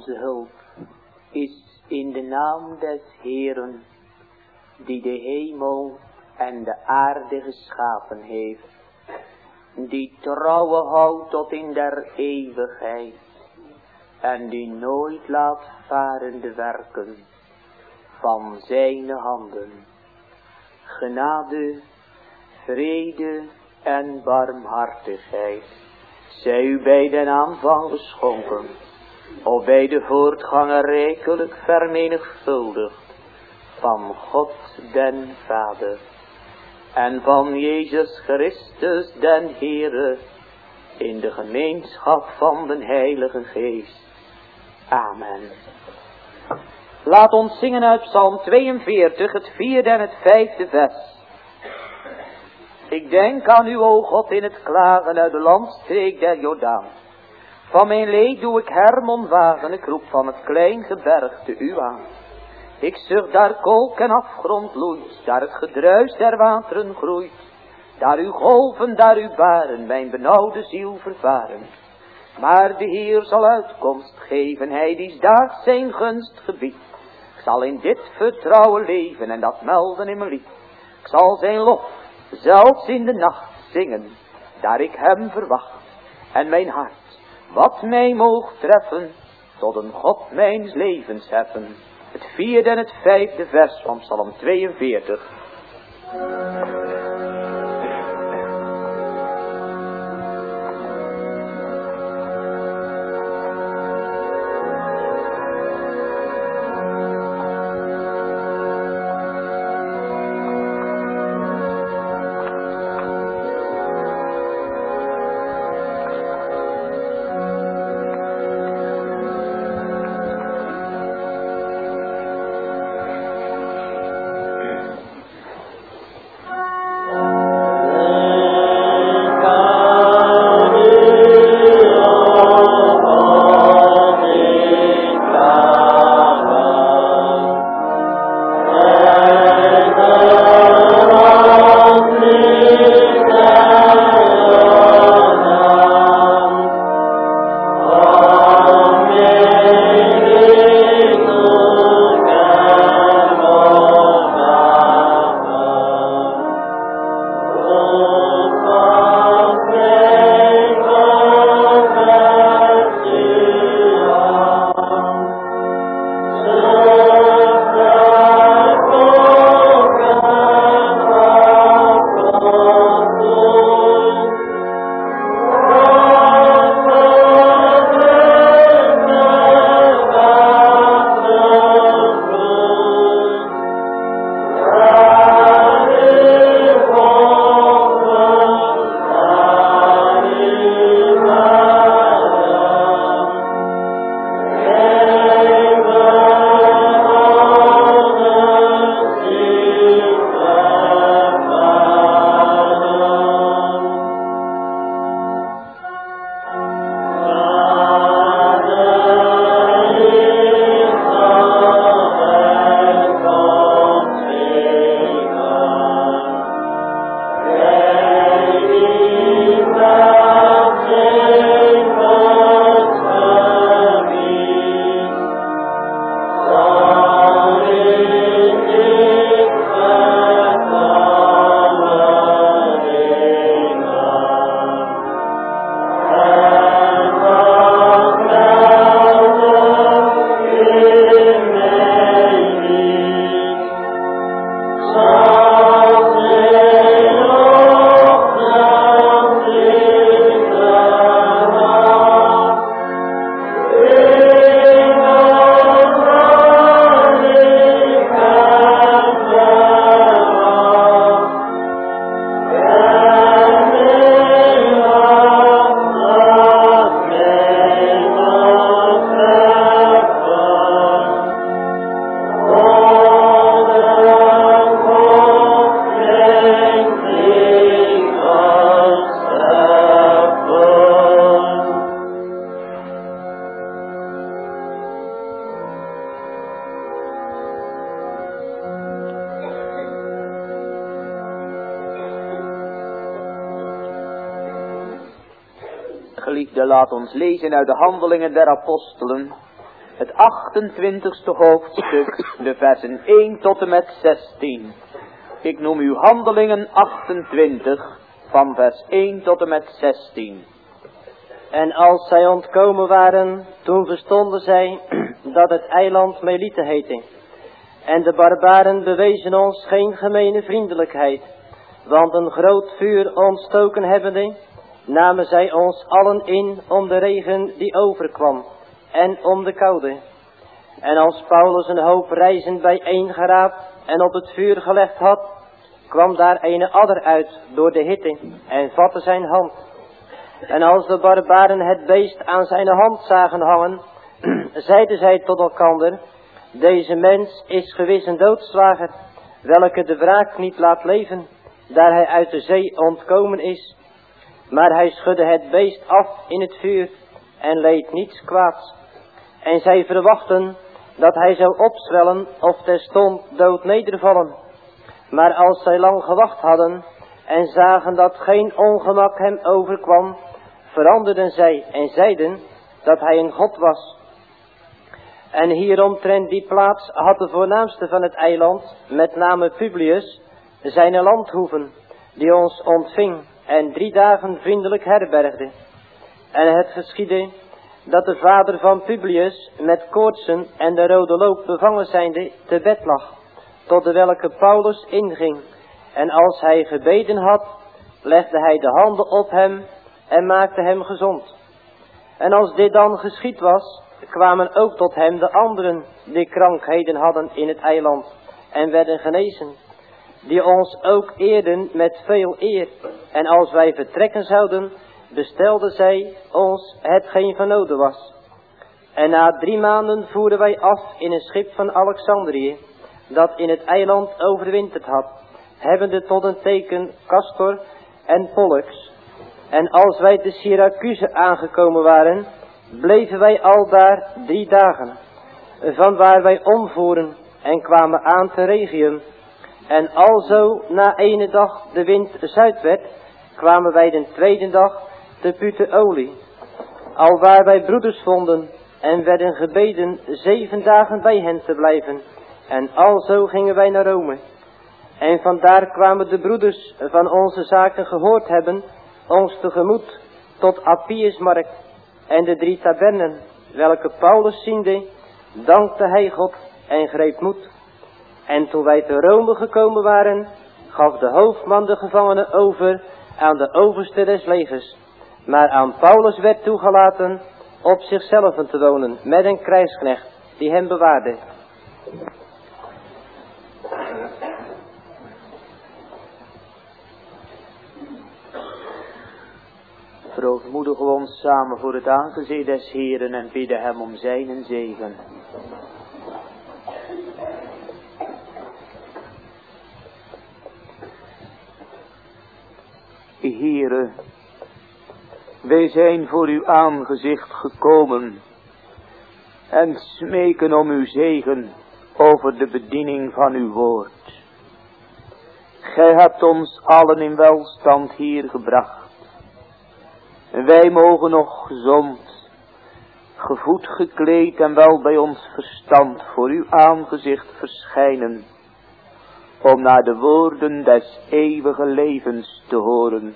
onze hulp is in de naam des Heeren, die de hemel en de aarde geschapen heeft, die trouwe houdt tot in der eeuwigheid, en die nooit laat varen de werken van zijn handen. Genade, vrede en barmhartigheid zij u bij den aanvang geschonken, of bij de voortgangen rijkelijk vermenigvuldigd van God den Vader en van Jezus Christus den Heere in de gemeenschap van den Heilige Geest. Amen. Laat ons zingen uit Psalm 42, het 4e en het 5e vers. Ik denk aan u, o God, in het klagen uit de landstreek der Jordaan. Van mijn leed doe ik Hermon wagen, ik roep van het klein gebergte u aan. Ik zucht daar kolk en afgrond loeit, daar het gedruis der wateren groeit. Daar uw golven, daar uw baren, mijn benauwde ziel vervaren. Maar de Heer zal uitkomst geven, hij die daags zijn gunst gebiedt. Ik zal in dit vertrouwen leven en dat melden in mijn lied. Ik zal zijn lof, zelfs in de nacht, zingen, daar ik hem verwacht. En mijn hart, wat mij moogt treffen, tot een God mijns levens heffen. Het 4e en het 5e vers van Psalm 42. Geliefde, laat ons lezen uit de Handelingen der Apostelen, het 28ste hoofdstuk, de versen 1 tot en met 16. Ik noem u Handelingen 28, van vers 1 tot en met 16. En als zij ontkomen waren, toen verstonden zij dat het eiland Melite heette. En de barbaren bewezen ons geen gemene vriendelijkheid, want een groot vuur ontstoken hebbende, namen zij ons allen in om de regen die overkwam en om de koude. En als Paulus een hoop rijzen bijeengeraapt en op het vuur gelegd had, kwam daar een adder uit door de hitte en vatte zijn hand. En als de barbaren het beest aan zijn hand zagen hangen, zeiden zij tot elkander: deze mens is gewis een doodslager, welke de wraak niet laat leven, daar hij uit de zee ontkomen is. Maar hij schudde het beest af in het vuur en leed niets kwaads. En zij verwachten dat hij zou opzwellen of terstond dood nedervallen. Maar als zij lang gewacht hadden en zagen dat geen ongemak hem overkwam, veranderden zij en zeiden dat hij een god was. En hieromtrent die plaats had de voornaamste van het eiland, met name Publius, zijn landhoeven, die ons ontving en 3 dagen vriendelijk herbergde. En het geschiedde dat de vader van Publius met koortsen en de rode loop bevangen zijnde te bed lag, tot de welke Paulus inging. En als hij gebeden had, legde hij de handen op hem en maakte hem gezond. En als dit dan geschied was, kwamen ook tot hem de anderen die krankheden hadden in het eiland en werden genezen, die ons ook eerden met veel eer. En als wij vertrekken zouden, bestelden zij ons hetgeen van noden was. En na 3 maanden voeren wij af in een schip van Alexandrië, dat in het eiland overwinterd had, hebbende tot een teken Castor en Pollux. En als wij te Syracuse aangekomen waren, bleven wij aldaar 3 dagen, vanwaar wij omvoeren en kwamen aan te Rhegium. En alzo na 1 dag de wind zuid werd, kwamen wij de 2e dag te Puteoli, alwaar wij broeders vonden en werden gebeden 7 dagen bij hen te blijven. En alzo gingen wij naar Rome. En vandaar kwamen de broeders van onze zaken gehoord hebben ons tegemoet tot Appiusmarkt en de 3 tabernen, welke Paulus ziende, dankte hij God en greep moed. En toen wij te Rome gekomen waren, gaf de hoofdman de gevangenen over aan de overste des legers. Maar aan Paulus werd toegelaten op zichzelf te wonen met een krijgsknecht die hem bewaarde. Verootmoedigen we ons samen voor het aangezicht des Heeren en bidden hem om zijn zegen. Heere, wij zijn voor uw aangezicht gekomen en smeken om uw zegen over de bediening van uw woord. Gij hebt ons allen in welstand hier gebracht. En wij mogen nog gezond, gevoed gekleed en wel bij ons verstand voor uw aangezicht verschijnen, om naar de woorden des eeuwige levens te horen.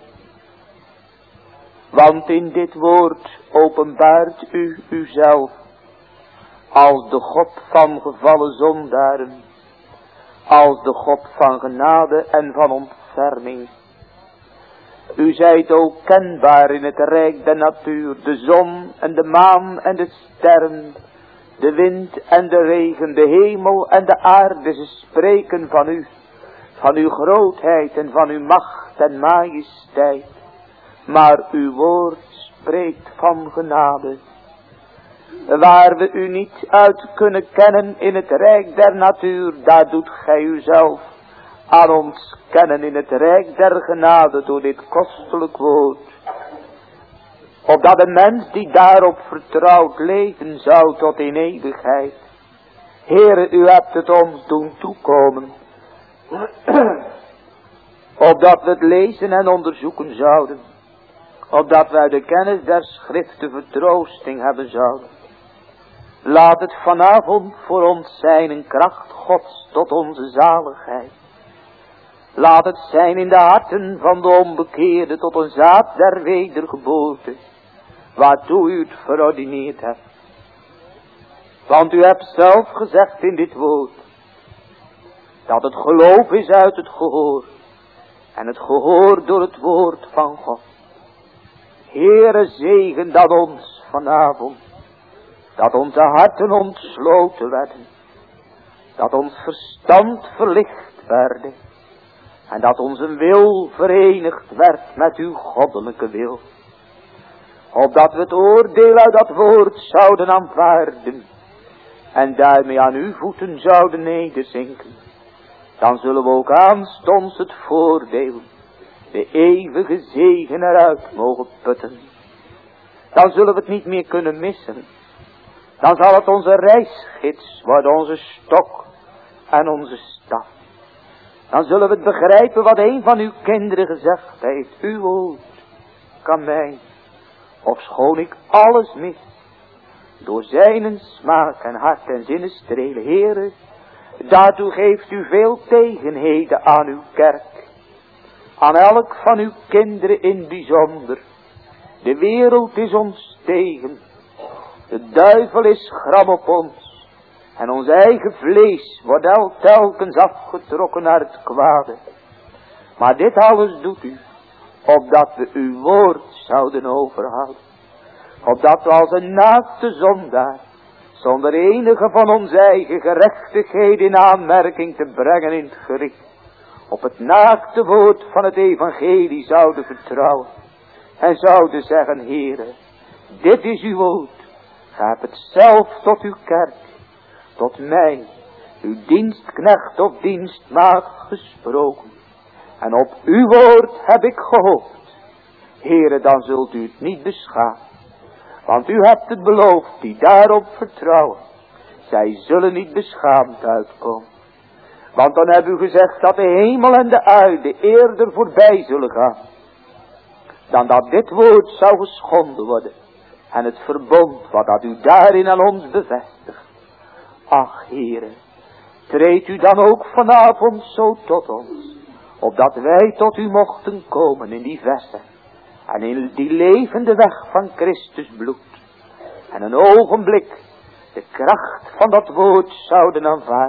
Want in dit woord openbaart u uzelf, als de God van gevallen zondaren, als de God van genade en van ontferming. U zijt ook kenbaar in het rijk der natuur, de zon en de maan en de sterren, de wind en de regen, de hemel en de aarde, ze spreken van uw grootheid en van uw macht en majesteit. Maar uw woord spreekt van genade. Waar we u niet uit kunnen kennen in het rijk der natuur, daar doet gij uzelf aan ons kennen in het rijk der genade door dit kostelijk woord. Opdat de mens die daarop vertrouwt leven zou tot in eeuwigheid. Heere, u hebt het ons doen toekomen. Opdat we het lezen en onderzoeken zouden. Opdat wij de kennis der schriften vertroosting hebben zouden. Laat het vanavond voor ons zijn een kracht Gods tot onze zaligheid. Laat het zijn in de harten van de onbekeerde tot een zaad der wedergeboorte, waartoe u het verordineerd hebt. Want u hebt zelf gezegd in dit woord, dat het geloof is uit het gehoor, en het gehoor door het woord van God. Heere, zegen dat ons vanavond, dat onze harten ontsloten werden, dat ons verstand verlicht werd, en dat onze wil verenigd werd met uw goddelijke wil. Opdat we het oordeel uit dat woord zouden aanvaarden, en daarmee aan uw voeten zouden nederzinken. Dan zullen we ook aanstonds het voordeel, de eeuwige zegen eruit mogen putten. Dan zullen we het niet meer kunnen missen. Dan zal het onze reisgids worden, onze stok en onze staf. Dan zullen we het begrijpen wat een van uw kinderen gezegd heeft. Uw woord kan mij, ofschoon ik alles mis, door zijn smaak en hart en zinnen strelen. Heere, daartoe geeft u veel tegenheden aan uw kerk. Aan elk van uw kinderen in bijzonder. De wereld is ons tegen. De duivel is gram op ons. En ons eigen vlees wordt telkens afgetrokken naar het kwade. Maar dit alles doet u, opdat we uw woord zouden overhouden. Opdat we als een naakte zondaar, zonder enige van onze eigen gerechtigheid in aanmerking te brengen in het gericht, op het naakte woord van het evangelie zouden vertrouwen. En zouden zeggen, Heere, dit is uw woord. Gij hebt het zelf tot uw kerk, tot mij, uw dienstknecht of dienstmaagd gesproken. En op uw woord heb ik gehoopt. Heere, dan zult u het niet beschamen. Want u hebt het beloofd, die daarop vertrouwen. Zij zullen niet beschaamd uitkomen. Want dan hebt u gezegd dat de hemel en de aarde eerder voorbij zullen gaan, dan dat dit woord zou geschonden worden. En het verbond wat dat u daarin aan ons bevestigt. Ach, Heere, treed u dan ook vanavond zo tot ons, opdat wij tot u mochten komen in die verse en in die levende weg van Christus bloed. En een ogenblik de kracht van dat woord zouden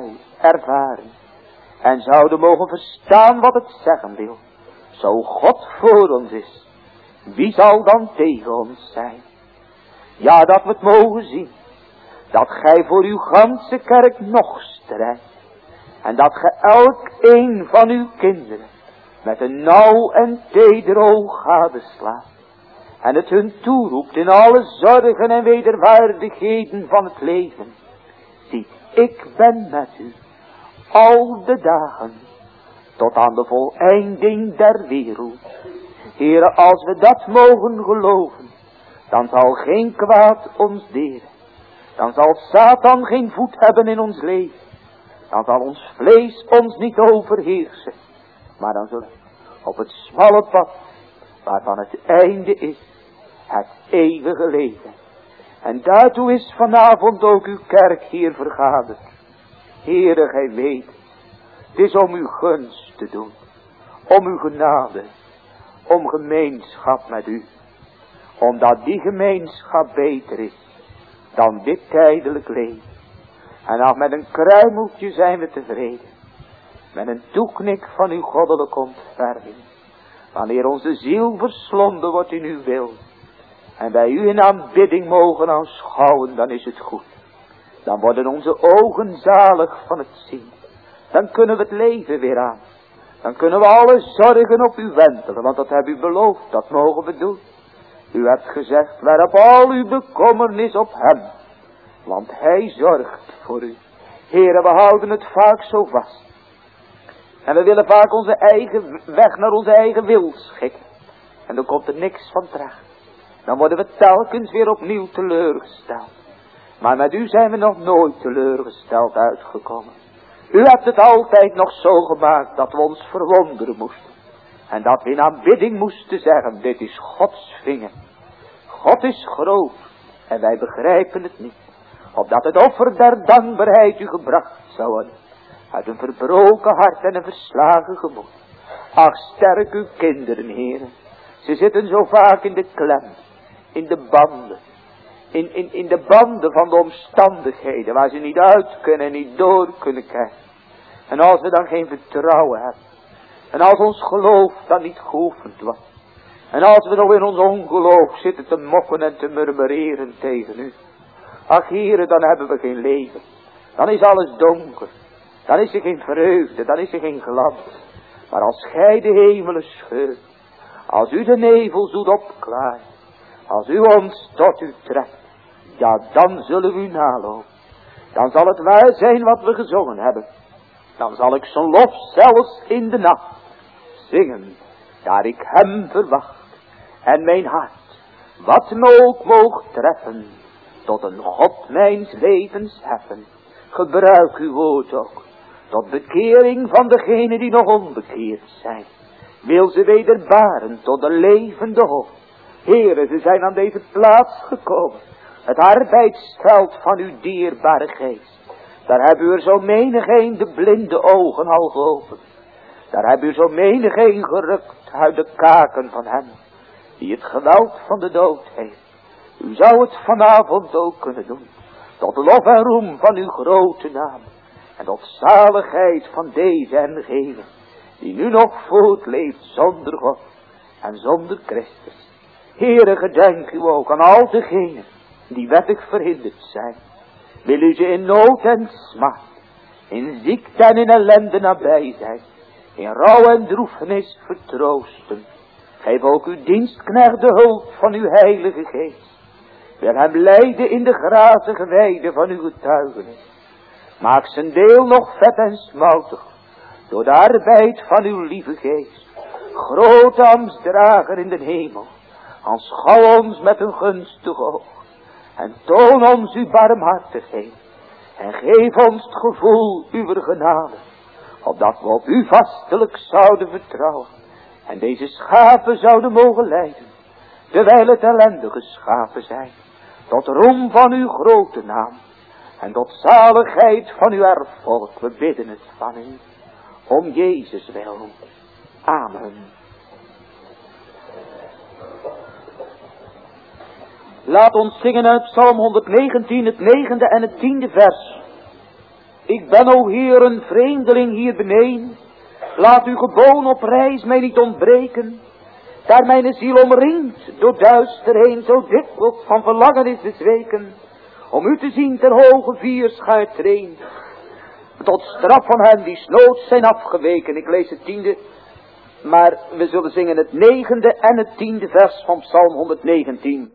ervaren en zouden mogen verstaan wat het zeggen wil. Zo God voor ons is, wie zal dan tegen ons zijn? Ja, dat we het mogen zien, dat gij voor uw ganse kerk nog strijdt. En dat gij elk een van uw kinderen met een nauw en teder oog gadeslaat. En het hun toeroept in alle zorgen en wederwaardigheden van het leven. Ziet, ik ben met u al de dagen tot aan de voleinding der wereld. Heere, als we dat mogen geloven, dan zal geen kwaad ons deren. Dan zal Satan geen voet hebben in ons leven. Dan zal ons vlees ons niet overheersen. Maar dan zullen we op het smalle pad, waarvan het einde is, het eeuwige leven. En daartoe is vanavond ook uw kerk hier vergaderd. Heere, gij weet, het is om uw gunst te doen, om uw genade, om gemeenschap met u. Omdat die gemeenschap beter is dan dit tijdelijk leven. En nog met een kruimeltje zijn we tevreden. Met een toeknik van uw goddelijke ontferming. Wanneer onze ziel verslonden wordt in uw wil. En wij u in aanbidding mogen aanschouwen, dan is het goed. Dan worden onze ogen zalig van het zien. Dan kunnen we het leven weer aan. Dan kunnen we alle zorgen op u wentelen, want dat hebt u beloofd, dat mogen we doen. U hebt gezegd, werp al uw bekommernis op hem, want hij zorgt voor u. Heere, we houden het vaak zo vast. En we willen vaak onze eigen weg naar onze eigen wil schikken. En dan komt er niks van terecht. Dan worden we telkens weer opnieuw teleurgesteld. Maar met u zijn we nog nooit teleurgesteld uitgekomen. U hebt het altijd nog zo gemaakt dat we ons verwonderen moesten. En dat we in aanbidding moesten zeggen, dit is Gods vinger. God is groot en wij begrijpen het niet. opdat het offer der dankbaarheid u gebracht zou worden, uit een verbroken hart en een verslagen gemoed. Ach, sterk uw kinderen, heren. Ze zitten zo vaak in de klem, in de banden, in de banden van de omstandigheden, waar ze niet uit kunnen en niet door kunnen krijgen. En als we dan geen vertrouwen hebben, en als ons geloof dan niet geoefend wordt, en als we nog in ons ongeloof zitten te mokken en te murmureren tegen u. Ach, heren, dan hebben we geen leven. Dan is alles donker. Dan is er geen vreugde, dan is er geen glans. Maar als gij de hemelen scheurt, als u de nevels doet opklaren, als u ons tot u trekt, ja, dan zullen we u nalopen. Dan zal het waar zijn wat we gezongen hebben. Dan zal ik zijn lof zelfs in de nacht zingen, daar ik hem verwacht. En mijn hart, wat me ook moogt treffen, tot een God mijns levens heffen. Gebruik uw woord ook, tot bekering van degenen die nog onbekeerd zijn. Wil ze wederbaren tot de levende hoop. Heren, ze zijn aan deze plaats gekomen, het arbeidsveld van uw dierbare geest. Daar hebben u er zo menigeen de blinde ogen al geopend. Daar hebben u zo menigeen gerukt uit de kaken van hem, die het geweld van de dood heeft. U zou het vanavond ook kunnen doen, tot lof en roem van uw grote naam, en tot zaligheid van deze en gene, die nu nog voortleeft zonder God en zonder Christus. Heere, gedenk u ook aan al degenen die wettig verhinderd zijn. Wil u ze in nood en smart, in ziekte en in ellende nabij zijn, in rouw en droefenis vertroosten. Geef ook uw dienstknecht de hulp van uw heilige geest. Wil hem leiden in de grazige weide van uw getuigenis. Maak zijn deel nog vet en smoutig, door de arbeid van uw lieve geest. Grote ambtsdrager in de hemel, aanschouw ons met een gunstig oog. En toon ons uw barmhartigheid. En geef ons het gevoel uw genade, opdat we op u vastelijk zouden vertrouwen. En deze schapen zouden mogen leiden, terwijl het ellendige schapen zijn, tot roem van uw grote naam. En tot zaligheid van uw erfvolk, we bidden het van u. Om Jezus wil. Amen. Laat ons zingen uit Psalm 119, het 9e en het 10e vers. Ik ben, o Heer, een vreemdeling hier beneden. Laat uw geboon op reis mij niet ontbreken. Daar mijn ziel omringt door duister heen, zo dikwijls van verlangen is bezweken. Om u te zien ter hoge vierschuit treen. Tot straf van hen die snoods zijn afgeweken. Ik lees het 10e, maar we zullen zingen het 9e en het 10e vers van Psalm 119.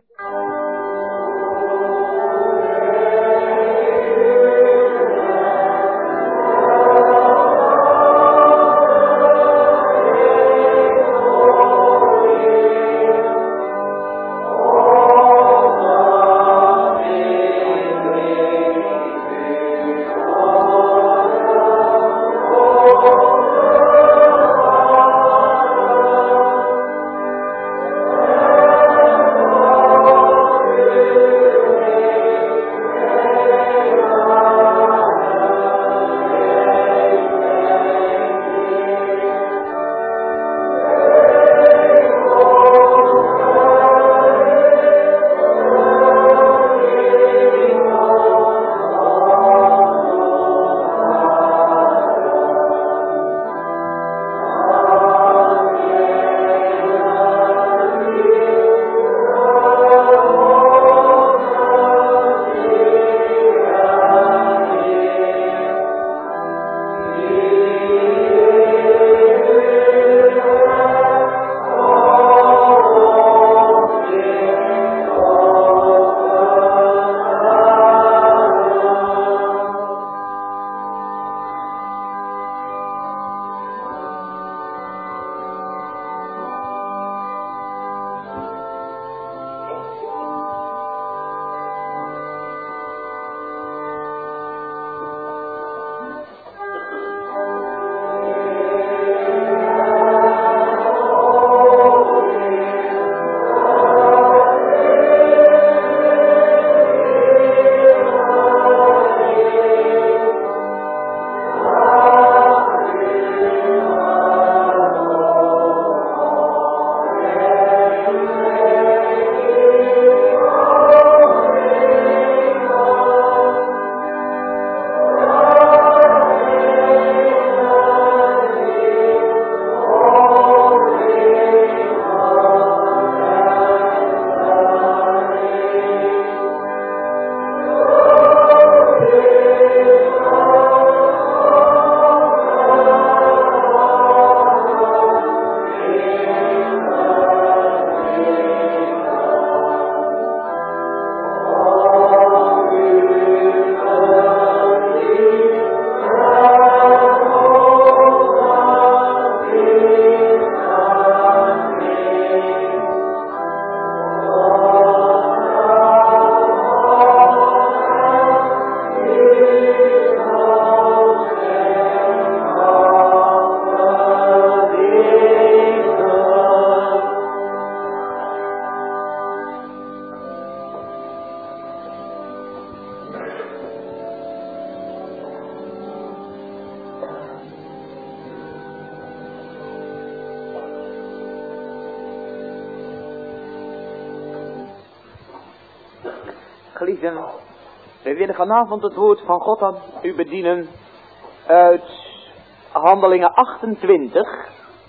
Geliefden, we willen vanavond het woord van God aan u bedienen uit Handelingen 28.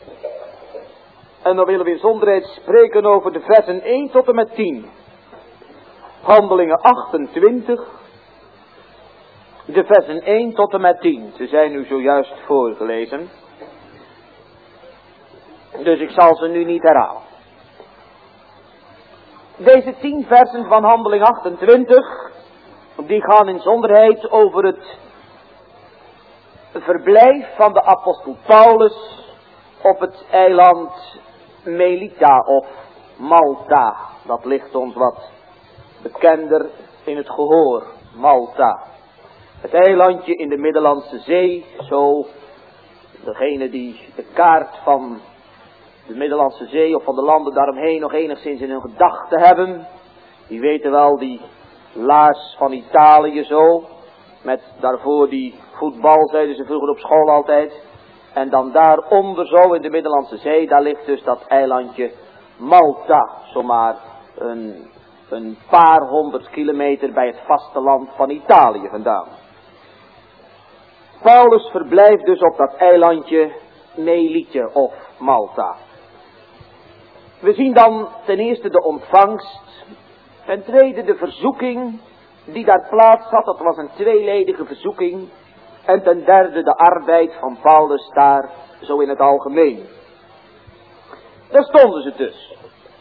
En dan willen we in zonderheid spreken over de versen 1 tot en met 10. Handelingen 28, de versen 1 tot en met 10. Ze zijn nu zojuist voorgelezen. Dus ik zal ze nu niet herhalen. Deze 10 versen van Handeling 28, die gaan in zonderheid over het verblijf van de apostel Paulus op het eiland Melita of Malta. Dat ligt ons wat bekender in het gehoor, Malta. Het eilandje in de Middellandse Zee, zo degene die de kaart van de Middellandse Zee of van de landen daaromheen nog enigszins in hun gedachten hebben. Die weten wel die laars van Italië zo. Met daarvoor die voetbal, zeiden ze vroeger op school altijd. En dan daaronder zo in de Middellandse Zee, daar ligt dus dat eilandje Malta. Zomaar een paar 100 kilometer bij het vasteland van Italië vandaan. Paulus verblijft dus op dat eilandje Melita of Malta. We zien dan ten eerste de ontvangst, ten tweede de verzoeking die daar plaats had, dat was een tweeledige verzoeking, en ten derde de arbeid van Paulus daar, zo in het algemeen. Daar stonden ze dus,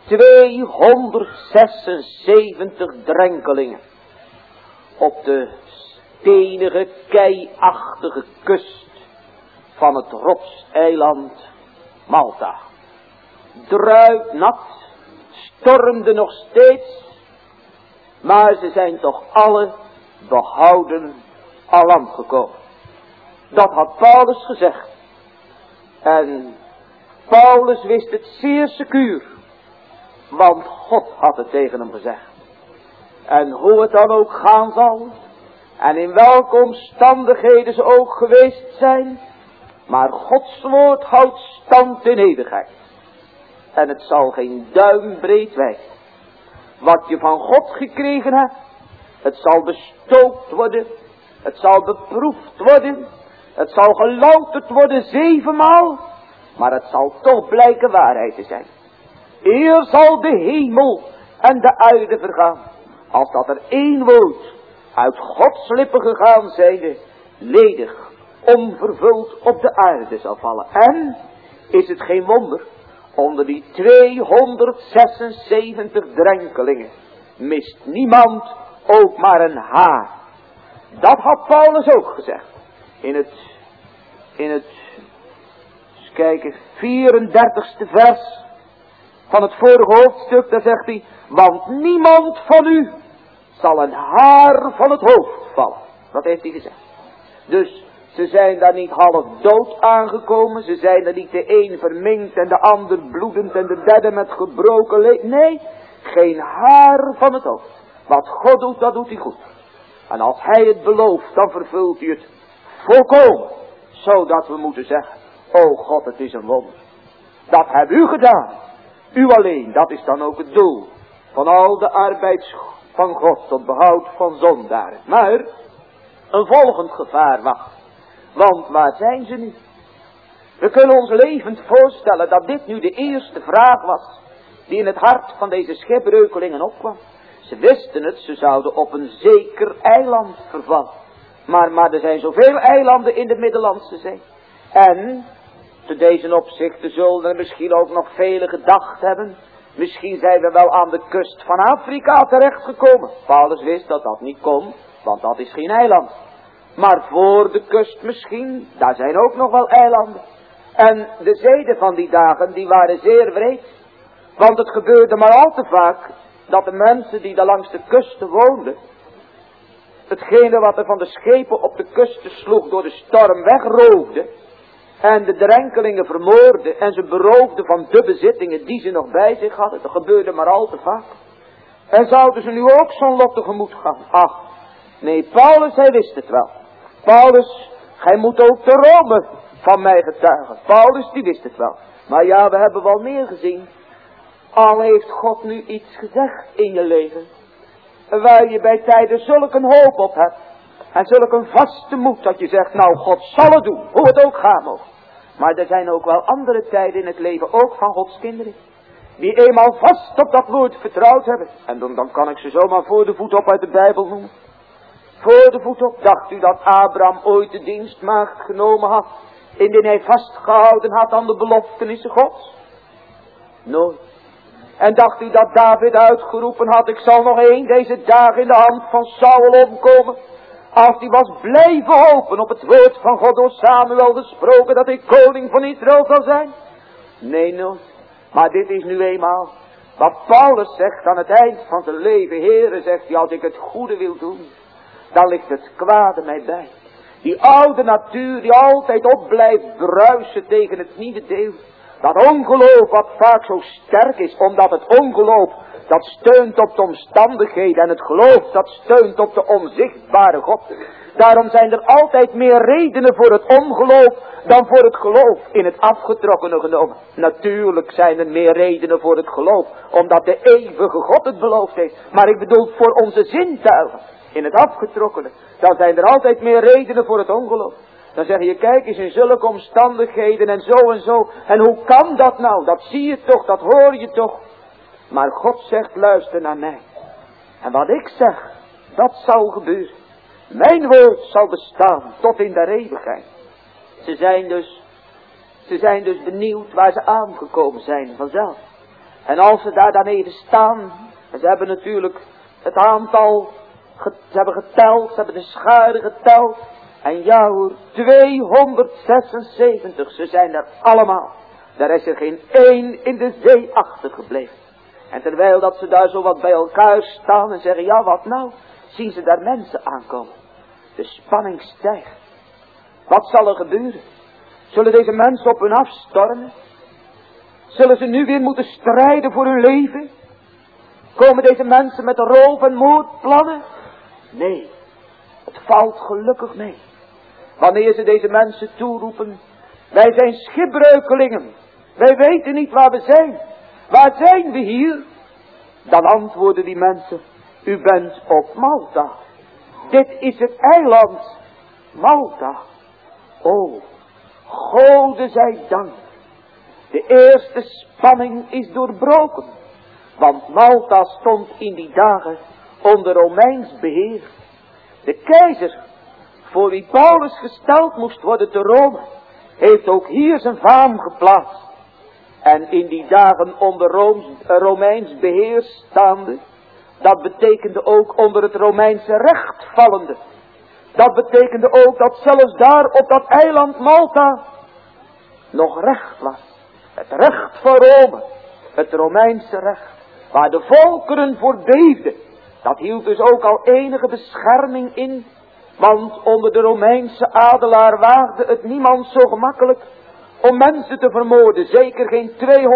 276 drenkelingen, op de stenige, keiachtige kust van het rotseiland Malta. Druipnat, stormde nog steeds, maar ze zijn toch alle behouden aan land gekomen. Dat had Paulus gezegd. En Paulus wist het zeer secuur, want God had het tegen hem gezegd. En hoe het dan ook gaan zal, en in welke omstandigheden ze ook geweest zijn, maar Gods woord houdt stand in eeuwigheid. En het zal geen duimbreed wijken. Wat je van God gekregen hebt, het zal bestookt worden, het zal beproefd worden, het zal gelouterd worden 7 maal, maar het zal toch blijken waarheid te zijn. Eer zal de hemel en de aarde vergaan, als dat er 1 woord uit Gods lippen gegaan zijnde, ledig, onvervuld op de aarde zal vallen. En is het geen wonder, onder die 276 drenkelingen mist niemand ook maar een haar. Dat had Paulus ook gezegd. In het eens kijken, 34ste vers van het vorige hoofdstuk, daar zegt hij, want niemand van u zal een haar van het hoofd vallen. Dat heeft hij gezegd. Dus ze zijn daar niet half dood aangekomen. Ze zijn er niet de een verminkt en de ander bloedend en de derde met gebroken leed. Nee, geen haar van het hoofd. Wat God doet, dat doet hij goed. En als hij het belooft, dan vervult hij het volkomen. Zodat we moeten zeggen, o God, het is een wonder. Dat hebt u gedaan. U alleen, dat is dan ook het doel van al de arbeid van God tot behoud van zondaren. Maar een volgend gevaar wacht. Want waar zijn ze nu? We kunnen ons levend voorstellen dat dit nu de eerste vraag was die in het hart van deze schipbreukelingen opkwam. Ze wisten het, ze zouden op een zeker eiland vervallen. Maar er zijn zoveel eilanden in de Middellandse Zee. En te deze opzichten zullen er misschien ook nog vele gedacht hebben. Misschien zijn we wel aan de kust van Afrika terechtgekomen. Paulus wist dat dat niet kon, want dat is geen eiland. Maar voor de kust misschien, daar zijn ook nog wel eilanden. En de zeden van die dagen, die waren zeer wreed. Want het gebeurde maar al te vaak dat de mensen die daar langs de kusten woonden, hetgene wat er van de schepen op de kusten sloeg door de storm wegroofde, en de drenkelingen vermoordde en ze beroofde van de bezittingen die ze nog bij zich hadden. Dat gebeurde maar al te vaak. En zouden ze nu ook zo'n lot tegemoet gaan? Ach, nee, Paulus, hij wist het wel. Paulus, gij moet ook te Rome van mij getuigen. Paulus, die wist het wel. Maar ja, we hebben wel meer gezien. Al heeft God nu iets gezegd in je leven. waar je bij tijden zulk een hoop op hebt. En zulk een vaste moed dat je zegt, nou God zal het doen, hoe het ook gaan mag. Maar er zijn ook wel andere tijden in het leven, ook van Gods kinderen, die eenmaal vast op dat woord vertrouwd hebben. En dan kan ik ze zomaar voor de voet op uit de Bijbel noemen. Voor de voet op. Dacht u dat Abraham ooit de dienstmaagd genomen had, indien hij vastgehouden had aan de beloftenissen Gods? Nooit. En dacht u dat David uitgeroepen had, ik zal nog één deze dagen in de hand van Saul omkomen, als hij was blijven hopen op het woord van God door Samuel gesproken, dat ik koning van Israël zal zijn? Nee, nooit. Maar dit is nu eenmaal wat Paulus zegt aan het eind van zijn leven. Heere, zegt hij, als ik het goede wil doen, dan ligt het kwade mij bij. Die oude natuur die altijd op blijft bruisen tegen het nieuwe deel. Dat ongeloof wat vaak zo sterk is, omdat het ongeloof dat steunt op de omstandigheden en het geloof dat steunt op de onzichtbare God. Daarom zijn er altijd meer redenen voor het ongeloof dan voor het geloof in het afgetrokkene genomen. Natuurlijk zijn er meer redenen voor het geloof, omdat de eeuwige God het beloofd heeft. Maar ik bedoel voor onze zintuigen in het afgetrokkene, dan zijn er altijd meer redenen voor het ongeloof. Dan zeg je, kijk eens in zulke omstandigheden en zo en zo. En hoe kan dat nou? Dat zie je toch, dat hoor je toch. Maar God zegt, luister naar mij. En wat ik zeg, dat zal gebeuren. Mijn woord zal bestaan tot in de eeuwigheid. Ze zijn dus benieuwd waar ze aangekomen zijn vanzelf. En als ze daar dan even staan, en ze hebben natuurlijk het aantal, ze hebben geteld, ze hebben de scharen geteld. En ja hoor, 276, ze zijn er allemaal. Daar is er geen één in de zee achtergebleven. En terwijl dat ze daar zo wat bij elkaar staan en zeggen, ja wat nou, zien ze daar mensen aankomen. De spanning stijgt. Wat zal er gebeuren? Zullen deze mensen op hun afstormen? Zullen ze nu weer moeten strijden voor hun leven? Komen deze mensen met roof- en moordplannen? Nee, het valt gelukkig mee. Wanneer ze deze mensen toeroepen, wij zijn schipbreukelingen. Wij weten niet waar we zijn. Waar zijn we hier? Dan antwoorden die mensen, u bent op Malta. Dit is het eiland Malta. O, Gode zij dank. De eerste spanning is doorbroken. Want Malta stond in die dagen onder Romeins beheer. De keizer, voor wie Paulus gesteld moest worden te Rome, heeft ook hier zijn faam geplaatst. En in die dagen onder Romeins beheer staande, dat betekende ook onder het Romeinse recht vallende. Dat betekende ook dat zelfs daar op dat eiland Malta nog recht was. Het recht van Rome, het Romeinse recht, waar de volkeren voor beefden. Dat hield dus ook al enige bescherming in, want onder de Romeinse adelaar waagde het niemand zo gemakkelijk om mensen te vermoorden, zeker geen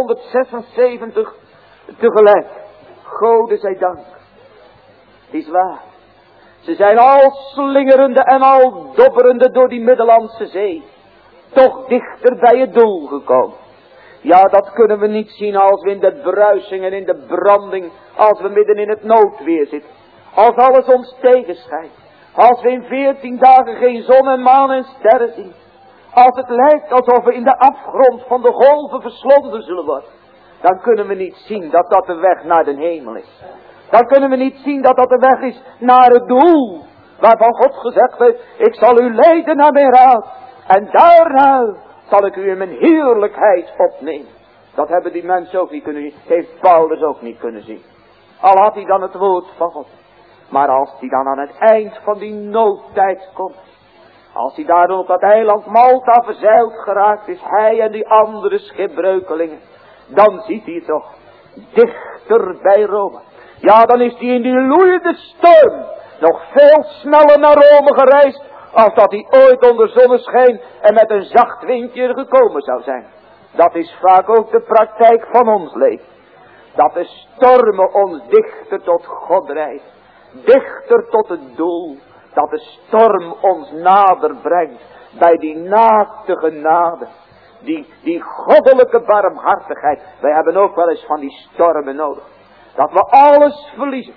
276 tegelijk. Gode zij dank. Het is waar. Ze zijn al slingerende en al dobberende door die Middellandse Zee, toch dichter bij het doel gekomen. Ja, dat kunnen we niet zien als we in de bruising en in de branding, als we midden in het noodweer zitten. Als alles ons tegenschijnt. Als we in 14 dagen geen zon en maan en sterren zien. Als het lijkt alsof we in de afgrond van de golven verslonden zullen worden. Dan kunnen we niet zien dat dat de weg naar de hemel is. Dan kunnen we niet zien dat dat de weg is naar het doel. Waarvan God gezegd heeft, ik zal u leiden naar mijn raad. En daarna zal ik u in mijn heerlijkheid opnemen. Dat hebben die mensen ook niet kunnen zien. Heeft Paulus ook niet kunnen zien. Al had hij dan het woord van God. Maar als hij dan aan het eind van die noodtijd komt. Als hij daar op dat eiland Malta verzeild geraakt is. Hij en die andere schipbreukelingen. Dan ziet hij toch dichter bij Rome. Ja, dan is hij in die loeiende storm nog veel sneller naar Rome gereisd, als dat hij ooit onder zonneschijn en met een zacht windje gekomen zou zijn. Dat is vaak ook de praktijk van ons leven. Dat de stormen ons dichter tot God drijven. Dichter tot het doel. Dat de storm ons nader brengt bij die naakte genade. Die goddelijke barmhartigheid. Wij hebben ook wel eens van die stormen nodig. Dat we alles verliezen.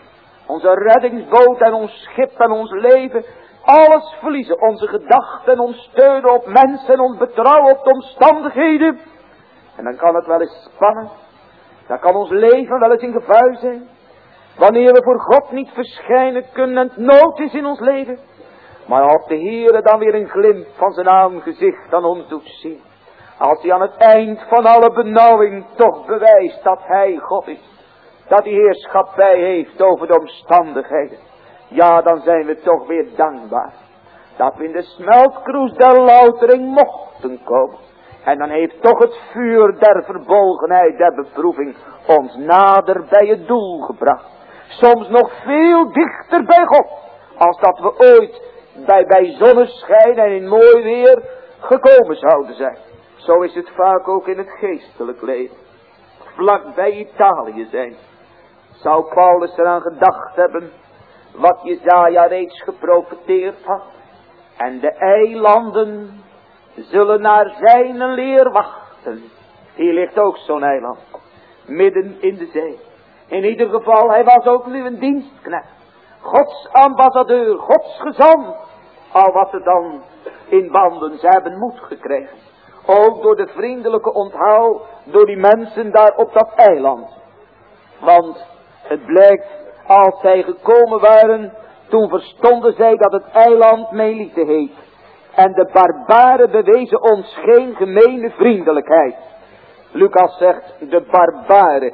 onze reddingsboot en ons schip en ons leven, alles verliezen. Onze gedachten en ons steunen op mensen en ons betrouwen op de omstandigheden. En dan kan het wel eens spannen. Dan kan ons leven wel eens in gevaar zijn. Wanneer we voor God niet verschijnen kunnen en het nood is in ons leven. Maar als de Heere dan weer een glimp van zijn aangezicht aan ons doet zien. Als hij aan het eind van alle benauwing toch bewijst dat hij God is. Dat hij heerschappij heeft over de omstandigheden. Ja, dan zijn we toch weer dankbaar. Dat we in de smeltkroes der loutering mochten komen. En dan heeft toch het vuur der verbolgenheid, der beproeving, ons nader bij het doel gebracht. Soms nog veel dichter bij God. Als dat we ooit bij zonneschijn en in mooi weer gekomen zouden zijn. Zo is het vaak ook in het geestelijk leven. Vlak bij Italië zijn. Zou Paulus eraan gedacht hebben wat Jesaja reeds geprofeteerd had. En de eilanden zullen naar zijn leer wachten. Hier ligt ook zo'n eiland. Midden in de zee. In ieder geval, hij was ook nu een dienstknecht. Gods ambassadeur, Gods gezant. Al was het dan in banden, ze hebben moed gekregen. Ook door de vriendelijke onthaal, door die mensen daar op dat eiland. Want het blijkt, als zij gekomen waren, toen verstonden zij dat het eiland Melite heet. En de barbaren bewezen ons geen gemene vriendelijkheid. Lucas zegt, de barbaren.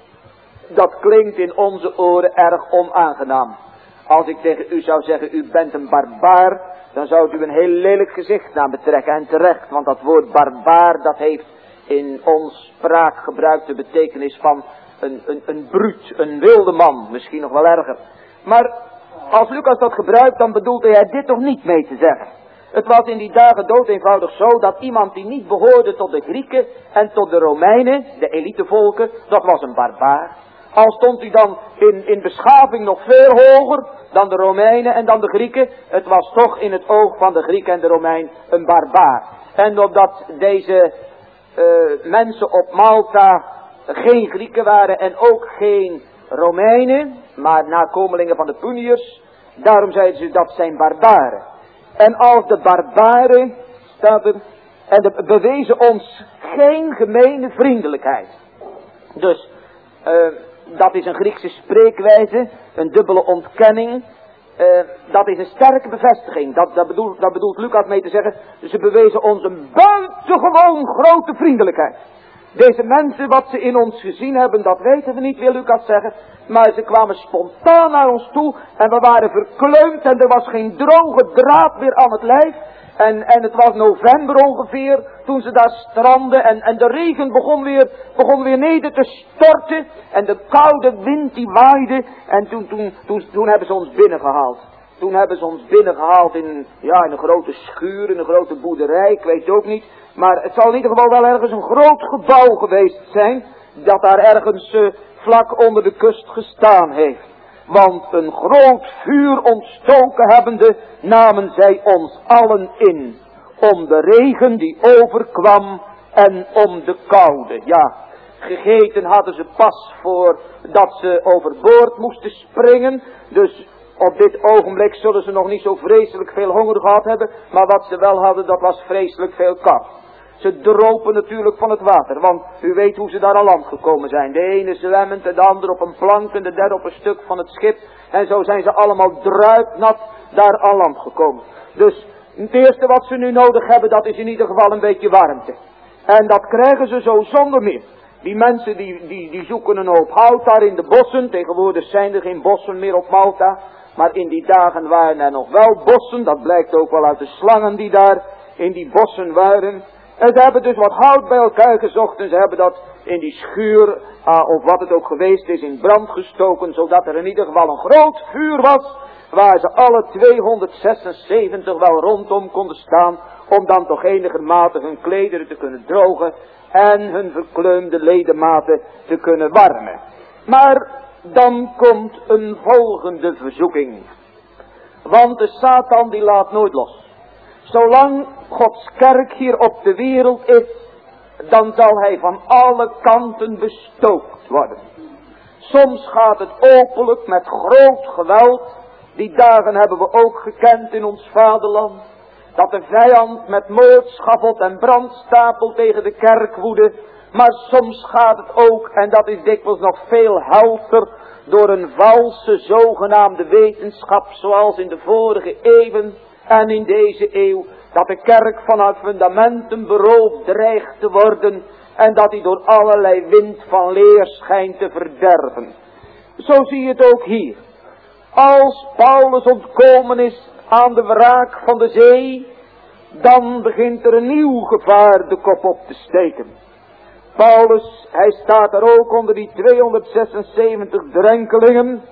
Dat klinkt in onze oren erg onaangenaam. Als ik tegen u zou zeggen, u bent een barbaar, dan zou u een heel lelijk gezicht naar me trekken. En terecht, want dat woord barbaar, dat heeft in ons spraakgebruik de betekenis van een bruut, een wilde man, misschien nog wel erger. Maar als Lucas dat gebruikt, dan bedoelt hij dit toch niet mee te zeggen. Het was in die dagen dood eenvoudig zo dat iemand die niet behoorde tot de Grieken en tot de Romeinen, de elitevolken, dat was een barbaar. Al stond hij dan in beschaving nog veel hoger dan de Romeinen en dan de Grieken. Het was toch in het oog van de Grieken en de Romein een barbaar. En omdat deze mensen op Malta geen Grieken waren en ook geen Romeinen, maar nakomelingen van de Puniërs, daarom zeiden ze dat zijn barbaren. En als de barbaren, staat er, en de bewezen ons geen gemene vriendelijkheid. Dus dat is een Griekse spreekwijze, een dubbele ontkenning. Dat is een sterke bevestiging. Dat bedoelt Lucas mee te zeggen. Ze bewezen ons een buitengewoon grote vriendelijkheid. Deze mensen, wat ze in ons gezien hebben, dat weten we niet, wil Lucas zeggen. Maar ze kwamen spontaan naar ons toe en we waren verkleumd en er was geen droge draad meer aan het lijf. En het was november ongeveer, toen ze daar strandden en de regen begon weer neder te storten. En de koude wind die waaide en toen hebben ze ons binnengehaald. Toen hebben ze ons binnengehaald in een grote schuur, in een grote boerderij, ik weet het ook niet. Maar het zal in ieder geval wel ergens een groot gebouw geweest zijn, dat daar ergens vlak onder de kust gestaan heeft. Want een groot vuur ontstoken hebbende, namen zij ons allen in. Om de regen die overkwam en om de koude. Ja, gegeten hadden ze pas voordat ze overboord moesten springen. Dus op dit ogenblik zullen ze nog niet zo vreselijk veel honger gehad hebben. Maar wat ze wel hadden, dat was vreselijk veel kou. Ze dropen natuurlijk van het water, want u weet hoe ze daar aan land gekomen zijn. De ene zwemmend, de ander op een plank en de derde op een stuk van het schip. En zo zijn ze allemaal druipnat daar aan land gekomen. Dus het eerste wat ze nu nodig hebben, dat is in ieder geval een beetje warmte. En dat krijgen ze zo zonder meer. Die mensen die zoeken een hoop hout daar in de bossen. Tegenwoordig zijn er geen bossen meer op Malta. Maar in die dagen waren er nog wel bossen. Dat blijkt ook wel uit de slangen die daar in die bossen waren. En ze hebben dus wat hout bij elkaar gezocht en ze hebben dat in die schuur, of wat het ook geweest is, in brand gestoken. Zodat er in ieder geval een groot vuur was, waar ze alle 276 wel rondom konden staan. Om dan toch enigermate hun klederen te kunnen drogen en hun verkleumde ledematen te kunnen warmen. Maar dan komt een volgende verzoeking. Want de Satan die laat nooit los. Zolang Gods kerk hier op de wereld is, dan zal hij van alle kanten bestookt worden. Soms gaat het openlijk met groot geweld. Die dagen hebben we ook gekend in ons vaderland. Dat de vijand met moord, schavot en brandstapel tegen de kerk woedde. Maar soms gaat het ook, en dat is dikwijls nog veel helder, door een valse zogenaamde wetenschap, zoals in de vorige eeuwen en in deze eeuw, dat de kerk van haar fundamenten beroofd dreigt te worden en dat die door allerlei wind van leer schijnt te verderven. Zo zie je het ook hier. Als Paulus ontkomen is aan de wraak van de zee, dan begint er een nieuw gevaar de kop op te steken. Paulus, hij staat er ook onder die 276 drenkelingen.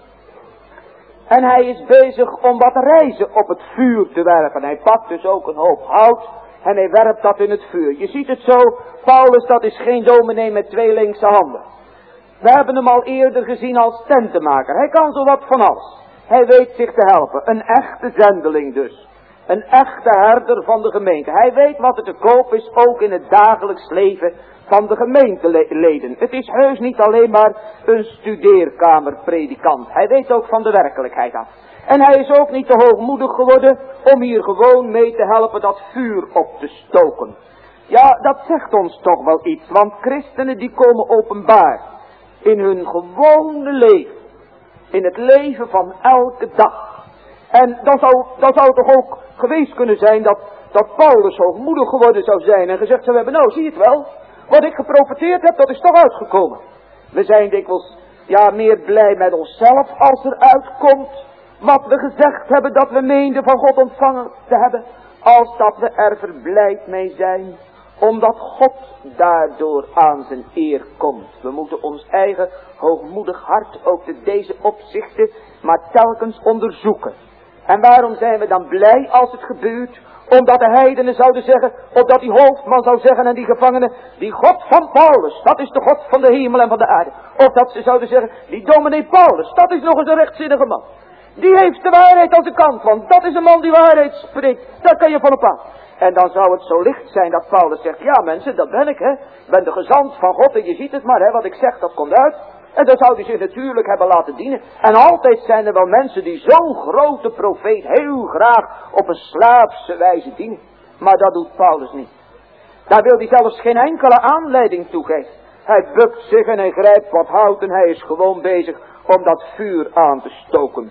En hij is bezig om wat reizen op het vuur te werpen. Hij pakt dus ook een hoop hout en hij werpt dat in het vuur. Je ziet het zo, Paulus dat is geen dominee met twee linkse handen. We hebben hem al eerder gezien als tentenmaker. Hij kan zo wat van alles. Hij weet zich te helpen. Een echte zendeling dus. Een echte herder van de gemeente. Hij weet wat er te koop is, ook in het dagelijks leven van de gemeenteleden. Het is heus niet alleen maar een studeerkamerpredikant. Hij weet ook van de werkelijkheid af. En hij is ook niet te hoogmoedig geworden om hier gewoon mee te helpen dat vuur op te stoken. Ja, dat zegt ons toch wel iets, want christenen die komen openbaar in hun gewone leven. In het leven van elke dag. En dan zou toch ook geweest kunnen zijn dat Paulus hoogmoedig geworden zou zijn en gezegd zou hebben, nou zie je het wel, wat ik geprofeteerd heb, dat is toch uitgekomen. We zijn dikwijls meer blij met onszelf als er uitkomt wat we gezegd hebben dat we meenden van God ontvangen te hebben, als dat we er verblijd mee zijn, omdat God daardoor aan zijn eer komt. We moeten ons eigen hoogmoedig hart ook te deze opzichten maar telkens onderzoeken. En waarom zijn we dan blij als het gebeurt? Omdat de heidenen zouden zeggen, of dat die hoofdman zou zeggen en die gevangenen, die God van Paulus, dat is de God van de hemel en van de aarde. Of dat ze zouden zeggen, die dominee Paulus, dat is nog eens een rechtzinnige man. Die heeft de waarheid aan zijn kant, want dat is een man die waarheid spreekt. Daar kan je van op aan. En dan zou het zo licht zijn dat Paulus zegt, ja mensen, dat ben ik, hè. Ik ben de gezant van God en je ziet het maar, hè. Wat ik zeg, dat komt uit. En dan zou hij zich natuurlijk hebben laten dienen. En altijd zijn er wel mensen die zo'n grote profeet heel graag op een slaafse wijze dienen. Maar dat doet Paulus niet. Daar wil hij zelfs geen enkele aanleiding toe geven. Hij bukt zich en hij grijpt wat hout en hij is gewoon bezig om dat vuur aan te stoken.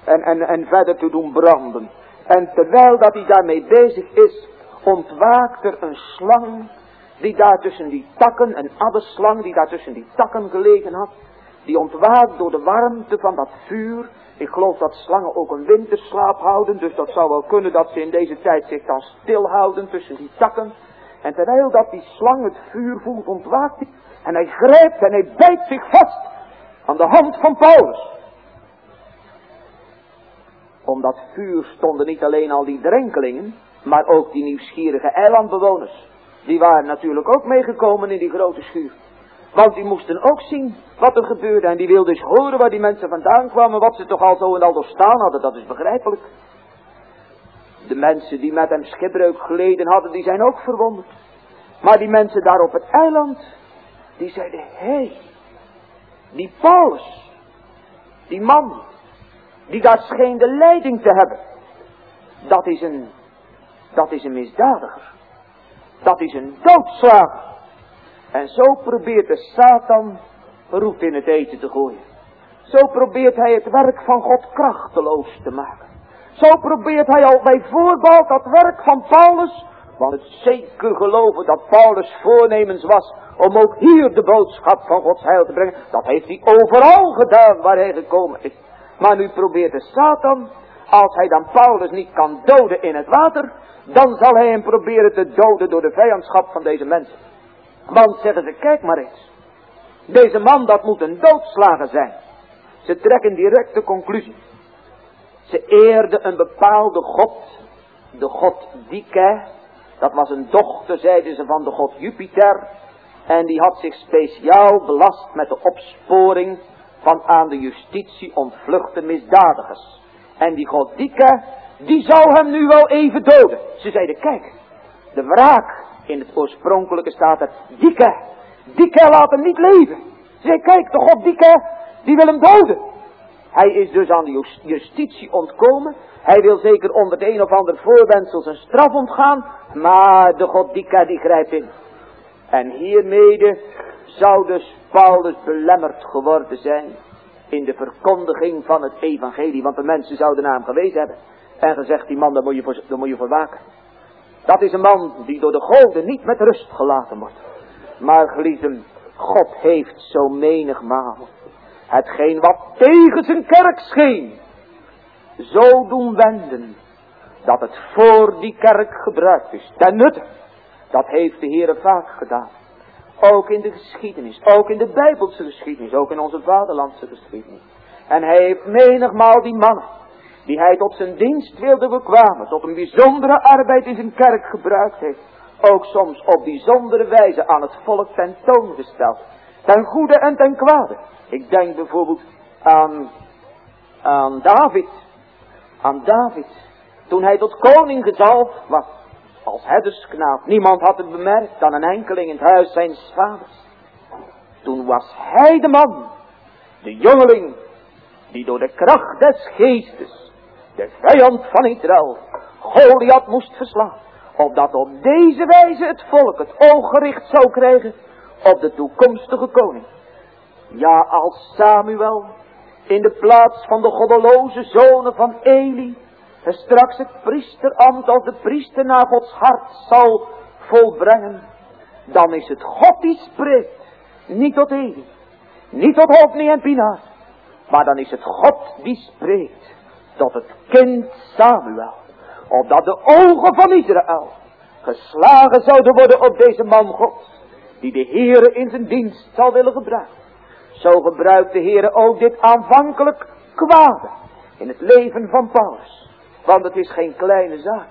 En verder te doen branden. En terwijl dat hij daarmee bezig is, ontwaakt er een slang die daar tussen die takken, een addeslang die daar tussen die takken gelegen had. Die ontwaakt door de warmte van dat vuur. Ik geloof dat slangen ook een winterslaap houden, dus dat zou wel kunnen dat ze in deze tijd zich dan stilhouden tussen die takken. En terwijl dat die slang het vuur voelt, ontwaakt hij. En hij grijpt en hij bijt zich vast aan de hand van Paulus. Om dat vuur stonden niet alleen al die drenkelingen, maar ook die nieuwsgierige eilandbewoners. Die waren natuurlijk ook meegekomen in die grote schuur. Want die moesten ook zien wat er gebeurde. En die wilden eens horen waar die mensen vandaan kwamen. Wat ze toch al zo en al doorstaan hadden. Dat is begrijpelijk. De mensen die met hem schipbreuk geleden hadden, die zijn ook verwonderd. Maar die mensen daar op het eiland, die zeiden, hé, die Paulus, die man, die daar scheen de leiding te hebben. Dat is een misdadiger. Dat is een doodslager. En zo probeert de Satan roet in het eten te gooien. Zo probeert hij het werk van God krachteloos te maken. Zo probeert hij al bij voorbaat dat werk van Paulus, want het zeker geloven dat Paulus voornemens was om ook hier de boodschap van Gods heil te brengen. Dat heeft hij overal gedaan waar hij gekomen is. Maar nu probeert de Satan, als hij dan Paulus niet kan doden in het water, dan zal hij hem proberen te doden door de vijandschap van deze mensen. Want zeggen ze, kijk maar eens. Deze man, dat moet een doodslager zijn. Ze trekken direct de conclusie. Ze eerden een bepaalde god. De god Dike. Dat was een dochter, zeiden ze, van de god Jupiter. En die had zich speciaal belast met de opsporing van aan de justitie ontvluchte misdadigers. En die god Dike, die zou hem nu wel even doden. Ze zeiden, kijk, de wraak. In het oorspronkelijke staat er, Dike laat hem niet leven. Ze zei, kijk, de god Dike, Die wil hem doden. Hij is dus aan de justitie ontkomen. Hij wil zeker onder het een of ander voorwendsel zijn straf ontgaan. Maar de Godika die grijpt in. En hiermede zou dus Paulus belemmerd geworden zijn in de verkondiging van het evangelie. Want de mensen zouden naar hem gewezen hebben en gezegd, die man, daar moet je voor waken. Dat is een man die door de goden niet met rust gelaten wordt. Maar geliefden, God heeft zo menigmaal hetgeen wat tegen zijn kerk scheen, zo doen wenden, dat het voor die kerk gebruikt is, ten nutte. Dat heeft de Heere vaak gedaan. Ook in de geschiedenis, ook in de Bijbelse geschiedenis, ook in onze vaderlandse geschiedenis. En hij heeft menigmaal die mannen, die hij tot zijn dienst wilde bekwamen, tot een bijzondere arbeid in zijn kerk gebruikt heeft, ook soms op bijzondere wijze aan het volk tentoongesteld. Ten goede en ten kwade. Ik denk bijvoorbeeld aan David. Aan David. Toen hij tot koning gezalfd was. Als herdersknaap. Niemand had het bemerkt dan een enkeling in het huis zijns vaders. Toen was hij de man. De jongeling. Die door de kracht des geestes. De vijand van Israël. Goliath moest verslaan. Opdat op deze wijze het volk het oog gericht zou krijgen op de toekomstige koning. Ja, als Samuel in de plaats van de goddeloze zonen van Eli straks het priesterambt als de priester naar Gods hart zal volbrengen, dan is het God die spreekt, niet tot Eli, niet tot Hofni en Pinaas, maar dan is het God die spreekt tot het kind Samuel, opdat de ogen van Israël geslagen zouden worden op deze man Gods, die de Heere in zijn dienst zal willen gebruiken. Zo gebruikt de Heere ook dit aanvankelijk kwade in het leven van Paulus. Want het is geen kleine zaak.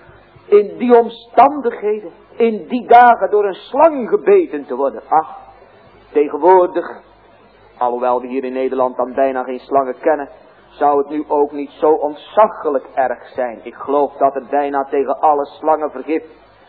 In die omstandigheden, in die dagen door een slang gebeten te worden. Ach, tegenwoordig, alhoewel we hier in Nederland dan bijna geen slangen kennen, zou het nu ook niet zo ontzaglijk erg zijn. Ik geloof dat er bijna tegen alle slangenvergif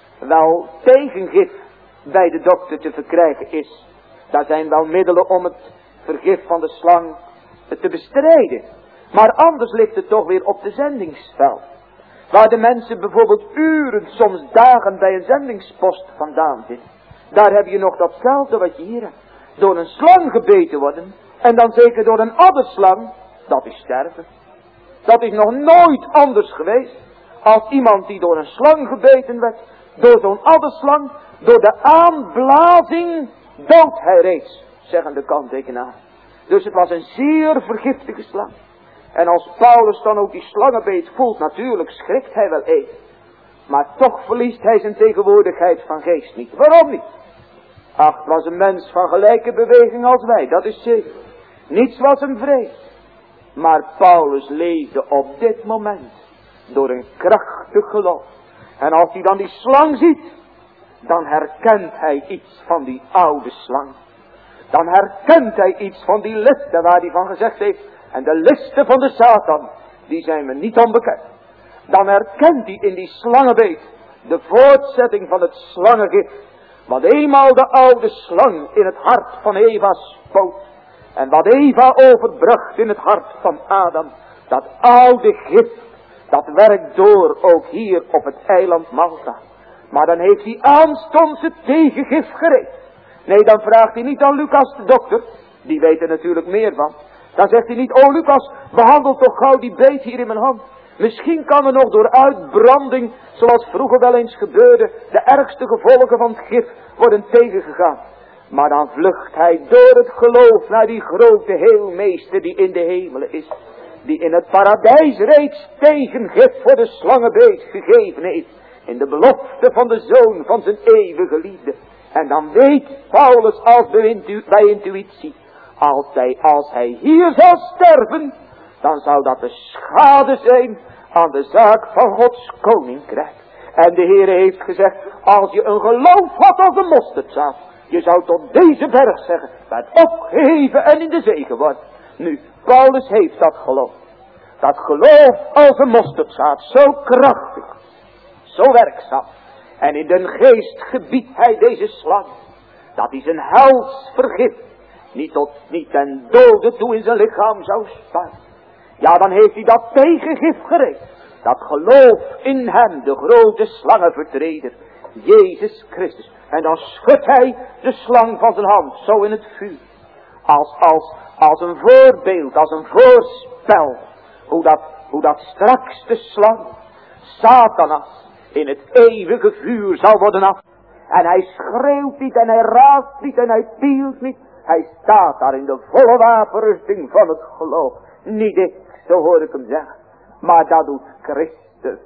wel tegengif bij de dokter te verkrijgen is. Daar zijn wel middelen om het vergif van de slang te bestrijden. Maar anders ligt het toch weer op de zendingsveld. Waar de mensen bijvoorbeeld uren, soms dagen bij een zendingspost vandaan zitten. Daar heb je nog datzelfde wat je hier hebt. Door een slang gebeten worden. En dan zeker door een adderslang. Dat is sterven. Dat is nog nooit anders geweest. Als iemand die door een slang gebeten werd. Door zo'n adderslang. Door de aanblazing dood hij reeds. Zeggen de kanttekenaar. Dus het was een zeer vergiftige slang. En als Paulus dan ook die slangenbeet voelt, natuurlijk schrikt hij wel even. Maar toch verliest hij zijn tegenwoordigheid van geest niet. Waarom niet? Ach, het was een mens van gelijke beweging als wij, dat is zeker. Niets was hem vreemd. Maar Paulus leefde op dit moment door een krachtig geloof. En als hij dan die slang ziet, dan herkent hij iets van die oude slang. Dan herkent hij iets van die listen waar hij van gezegd heeft. En de listen van de Satan, die zijn me niet onbekend. Dan herkent hij in die slangenbeet de voortzetting van het slangengif. Wat eenmaal de oude slang in het hart van Eva spoot. En wat Eva overbracht in het hart van Adam. Dat oude gif, dat werkt door ook hier op het eiland Malta. Maar dan heeft hij aanstonds het tegengif gereed. Nee, dan vraagt hij niet aan Lucas de dokter. Die weet er natuurlijk meer van. Dan zegt hij niet, oh Lucas, behandel toch gauw die beet hier in mijn hand. Misschien kan er nog door uitbranding, zoals vroeger wel eens gebeurde, de ergste gevolgen van het gif worden tegengegaan. Maar dan vlucht hij door het geloof naar die grote heelmeester die in de hemelen is. Die in het paradijs reeds tegengif voor de slangenbeet gegeven heeft. In de belofte van de zoon van zijn eeuwige liefde. En dan weet Paulus als bij intuïtie. Als hij hier zou sterven, dan zou dat de schade zijn aan de zaak van Gods koninkrijk. En de Heer heeft gezegd, als je een geloof had als een mosterdzaad, je zou tot deze berg zeggen, werd opgeheven en in de zee geworden. Nu, Paulus heeft dat geloof. Dat geloof als een mosterdzaad, zo krachtig, zo werkzaam. En in den geest gebiedt hij deze slang, dat hij zijn hels vergift niet ten dode toe in zijn lichaam zou spuien. Ja, dan heeft hij dat tegengif gereed. Dat geloof in hem, de grote slangenvertreder, Jezus Christus. En dan schudt hij de slang van zijn hand, zo in het vuur. Als een voorbeeld, als een voorspel. Hoe dat straks de slang, Satanas, in het eeuwige vuur zal worden af. En hij schreeuwt niet en hij raast niet en hij tielt niet. Hij staat daar in de volle wapenrusting van het geloof. Niet ik, zo hoor ik hem zeggen. Maar dat doet Christus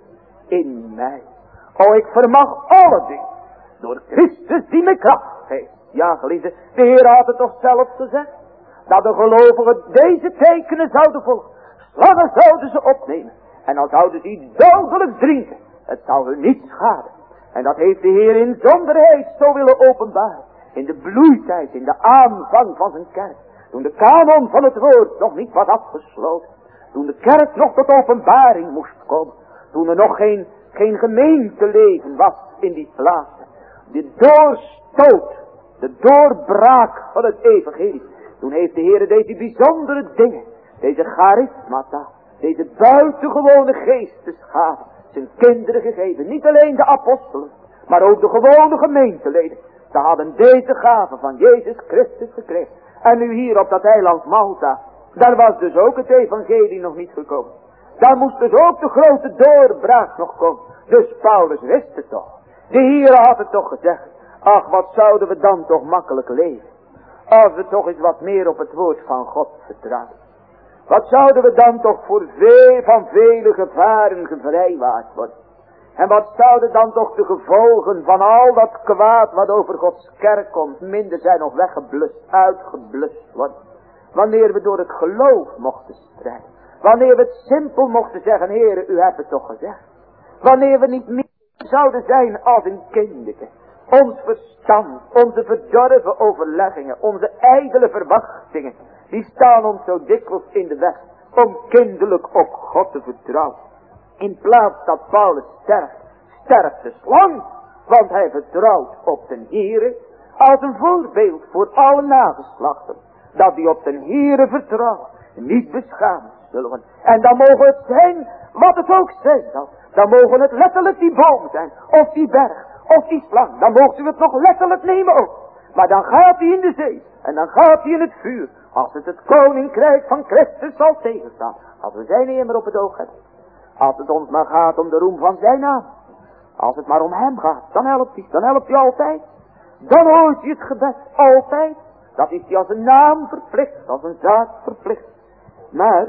in mij. O, ik vermag alle dingen door Christus die me kracht geeft. Ja, geliefde, de Heer had het toch zelf gezegd. Dat de gelovigen deze tekenen zouden volgen. Slangen zouden ze opnemen. En dan zouden ze iets dodelijk drinken. Het zou hun niet schaden. En dat heeft de Heer in zonderheid zo willen openbaren. In de bloeitijd, in de aanvang van zijn kerk. Toen de kanon van het woord nog niet was afgesloten. Toen de kerk nog tot openbaring moest komen. Toen er nog geen gemeenteleven was in die plaatsen. De doorstoot, de doorbraak van het evangelie. Toen heeft de Heer deze bijzondere dingen, deze charismata, deze buitengewone geestesgaven, zijn kinderen gegeven. Niet alleen de apostelen, maar ook de gewone gemeenteleden. Ze hadden deze gaven van Jezus Christus gekregen. En nu hier op dat eiland Malta, daar was dus ook het evangelie nog niet gekomen. Daar moest dus ook de grote doorbraak nog komen. Dus Paulus wist het toch. De Heer had het toch gezegd. Ach, wat zouden we dan toch makkelijk leven. Als we toch eens wat meer op het woord van God vertrouwen. Wat zouden we dan toch van vele gevaren gevrijwaard worden. En wat zouden dan toch de gevolgen van al dat kwaad wat over Gods kerk komt, minder zijn of weggeblust, uitgeblust worden. Wanneer we door het geloof mochten strijden. Wanneer we het simpel mochten zeggen, Heere, u hebt het toch gezegd. Wanneer we niet meer zouden zijn als een kinderke. Ons verstand, onze verdorven overleggingen, onze ijdele verwachtingen, die staan ons zo dikwijls in de weg om kinderlijk op God te vertrouwen. In plaats dat Paulus sterft de slang, want hij vertrouwt op den Heere als een voorbeeld voor alle nageslachten. Dat die op den Heere vertrouwen, niet beschaamd zullen worden. En dan mogen het zijn wat het ook zijn zal. Dan mogen het letterlijk die boom zijn, of die berg, of die slang. Dan mogen u het nog letterlijk nemen ook. Maar dan gaat hij in de zee, en dan gaat hij in het vuur. Als het koninkrijk van Christus zal tegenstaan. Als we zijn Heer maar op het oog hebben. Als het ons maar gaat om de roem van zijn naam. Als het maar om hem gaat, dan helpt hij. Dan helpt hij altijd. Dan hoort hij het gebed altijd. Dat is hij als een naam verplicht, als een zaak verplicht. Maar,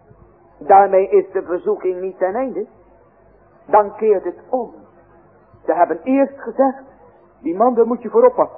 daarmee is de verzoeking niet ten einde. Dan keert het om. Ze hebben eerst gezegd, die man daar moet je voor oppassen.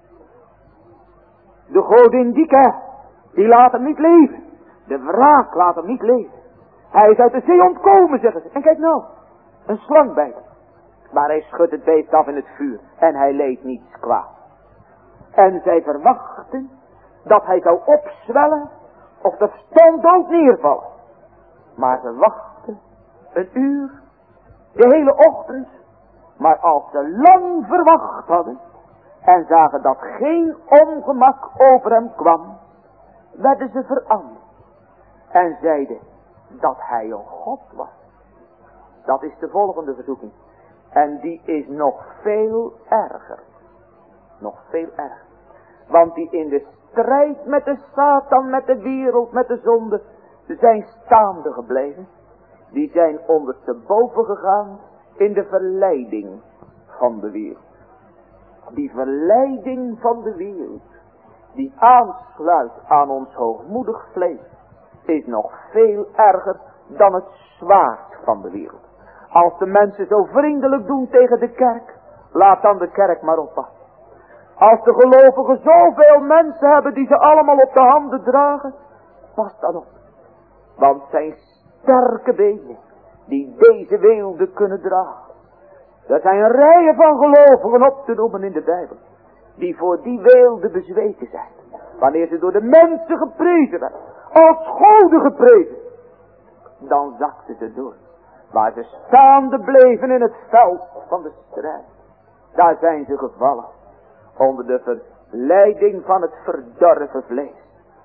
De godin Dika, die laat hem niet leven. De wraak laat hem niet leven. Hij is uit de zee ontkomen, zeggen ze. En kijk nou, een slang bij hem. Maar hij schudt het beest af in het vuur. En hij leed niets kwaad. En zij verwachten dat hij zou opzwellen of de stonddood neervallen. Maar ze wachten een uur, de hele ochtend. Maar als ze lang verwacht hadden en zagen dat geen ongemak over hem kwam, werden ze veranderd. En zeiden dat hij een God was. Dat is de volgende verzoeking. En die is nog veel erger. Nog veel erger. Want die in de strijd met de Satan, met de wereld, met de zonde, zijn staande gebleven. Die zijn ondersteboven gegaan in de verleiding van de wereld. Die verleiding van de wereld, die aansluit aan ons hoogmoedig vlees, is nog veel erger dan het zwaard van de wereld. Als de mensen zo vriendelijk doen tegen de kerk, laat dan de kerk maar oppassen. Als de gelovigen zoveel mensen hebben die ze allemaal op de handen dragen, pas dan op. Want het zijn sterke benen die deze weelde kunnen dragen. Er zijn rijen van gelovigen op te noemen in de Bijbel, die voor die weelde bezweken zijn. Wanneer ze door de mensen geprezen werden, als goden geprezen, dan zakten ze door. Waar ze staande bleven in het veld van de strijd, daar zijn ze gevallen onder de Leiding van het verdorven vlees.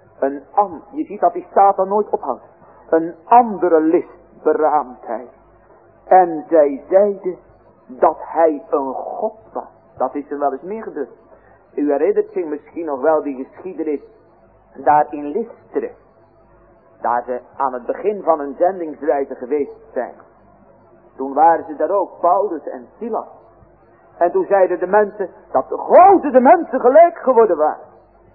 Je ziet dat die Satan nooit ophoudt. Een andere list, beraamdheid. En zij zeiden dat hij een God was. Dat is er wel eens meer gebeurd. U herinnert zich misschien nog wel die geschiedenis daar in Lystra. Daar ze aan het begin van hun zendingsreizen geweest zijn. Toen waren ze daar ook, Paulus en Silas. En toen zeiden de mensen dat de mensen gelijk geworden waren.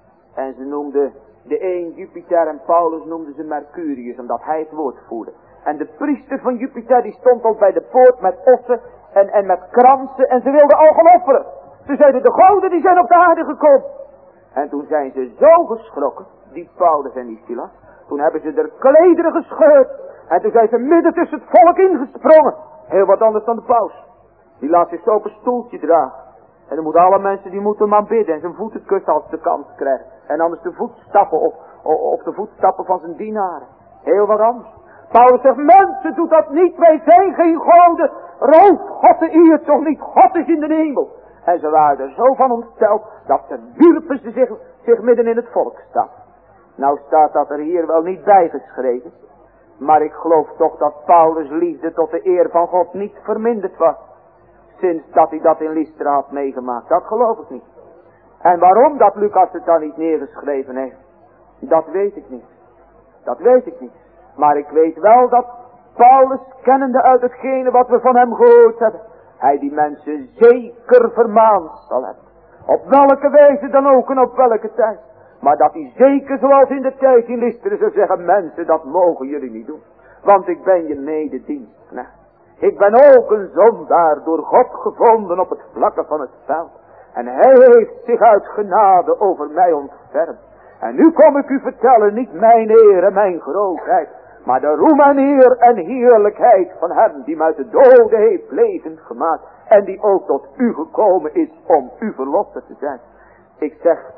En ze noemden de een Jupiter en Paulus noemden ze Mercurius, omdat hij het woord voerde. En de priester van Jupiter die stond al bij de poort met ossen en met kransen en ze wilden al gaan offeren. Ze zeiden de goden die zijn op de aarde gekomen. En toen zijn ze zo geschrokken, die Paulus en die Silas. Toen hebben ze er klederen gescheurd. En toen zijn ze midden tussen het volk ingesprongen. Heel wat anders dan de paus. Die laat zich zo op een stoeltje dragen. En dan moeten alle mensen, die moeten maar bidden en zijn voeten kussen als ze de kans krijgen. En anders de voetstappen op de voetstappen van zijn dienaren. Heel wat anders. Paulus zegt, mensen, doet dat niet, wij zijn geen goden. Roof God de eer toch niet, God is in de hemel. En ze waren er zo van ontsteld, dat ze wierpen ze zich midden in het volk staan. Nou staat dat er hier wel niet bijgeschreven. Maar ik geloof toch dat Paulus' liefde tot de eer van God niet verminderd was. Sinds dat hij dat in Lystra had meegemaakt. Dat geloof ik niet. En waarom dat Lucas het dan niet neergeschreven heeft. Dat weet ik niet. Dat weet ik niet. Maar ik weet wel dat Paulus, kennende uit hetgene wat we van hem gehoord hebben, hij die mensen zeker vermaand zal hebben. Op welke wijze dan ook en op welke tijd. Maar dat hij zeker zoals in de tijd in Lystra zou zeggen, mensen, dat mogen jullie niet doen. Want ik ben je mededienstknecht. Ik ben ook een zondaar door God gevonden op het vlakke van het veld. En hij heeft zich uit genade over mij ontfermd. En nu kom ik u vertellen, niet mijn eer en mijn grootheid, maar de roem en eer en heerlijkheid van hem die mij uit de doden heeft levend gemaakt. En die ook tot u gekomen is om uw verlosser te zijn. Ik zeg,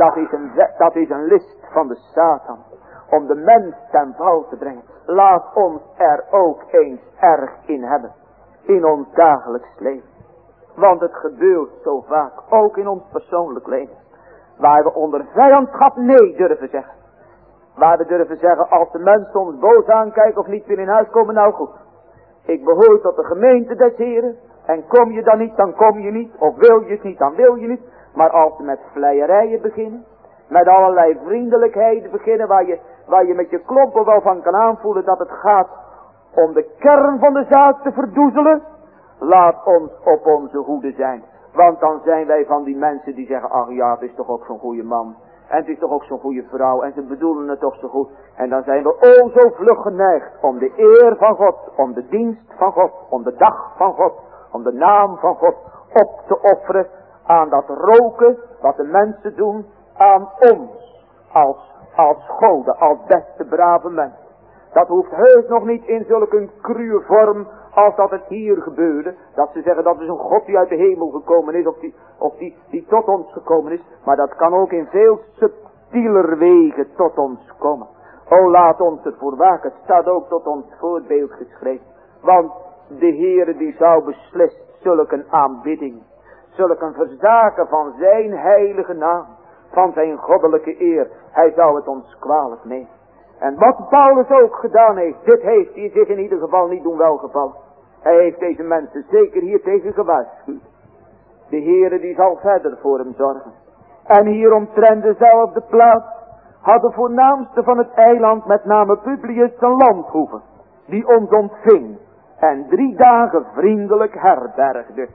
dat is een list van de Satan. Om de mens ten val te brengen. Laat ons er ook eens erg in hebben. In ons dagelijks leven. Want het gebeurt zo vaak. Ook in ons persoonlijk leven. Waar we onder vijandschap nee durven zeggen. Waar we durven zeggen, als de mensen ons boos aankijken of niet weer in huis komen, nou goed. Ik behoor tot de gemeente des Heren. En kom je dan niet, dan kom je niet. Of wil je het niet, dan wil je niet. Maar als we met vleierijen beginnen. Met allerlei vriendelijkheden beginnen. Waar je met je klompen wel van kan aanvoelen dat het gaat om de kern van de zaak te verdoezelen. Laat ons op onze hoede zijn. Want dan zijn wij van die mensen die zeggen, ach ja, het is toch ook zo'n goede man. En het is toch ook zo'n goede vrouw. En ze bedoelen het toch zo goed. En dan zijn we zo vlug geneigd om de eer van God. Om de dienst van God. Om de dag van God. Om de naam van God op te offeren. Aan dat roken wat de mensen doen aan ons. Als goden, als beste brave mensen. Dat hoeft heus nog niet in zulke cruwe vorm als dat het hier gebeurde. Dat ze zeggen dat er zo'n God die uit de hemel gekomen is. Of die tot ons gekomen is. Maar dat kan ook in veel subtieler wegen tot ons komen. O, laat ons ervoor waken. Het staat ook tot ons voorbeeld geschreven. Want de Heere die zou beslist zulke aanbidding. Zulke verzaken van zijn heilige naam. Van zijn goddelijke eer. Hij zou het ons kwalijk nemen. En wat Paulus ook gedaan heeft. Dit heeft hij zich in ieder geval niet doen welgevallen. Hij heeft deze mensen zeker hier tegen gewaarschuwd. De Heere die zal verder voor hem zorgen. En hier omtrent dezelfde plaats had de voornaamste van het eiland, met name Publius, zijn landhoeve. Die ons ontving. En 3 dagen vriendelijk herbergde.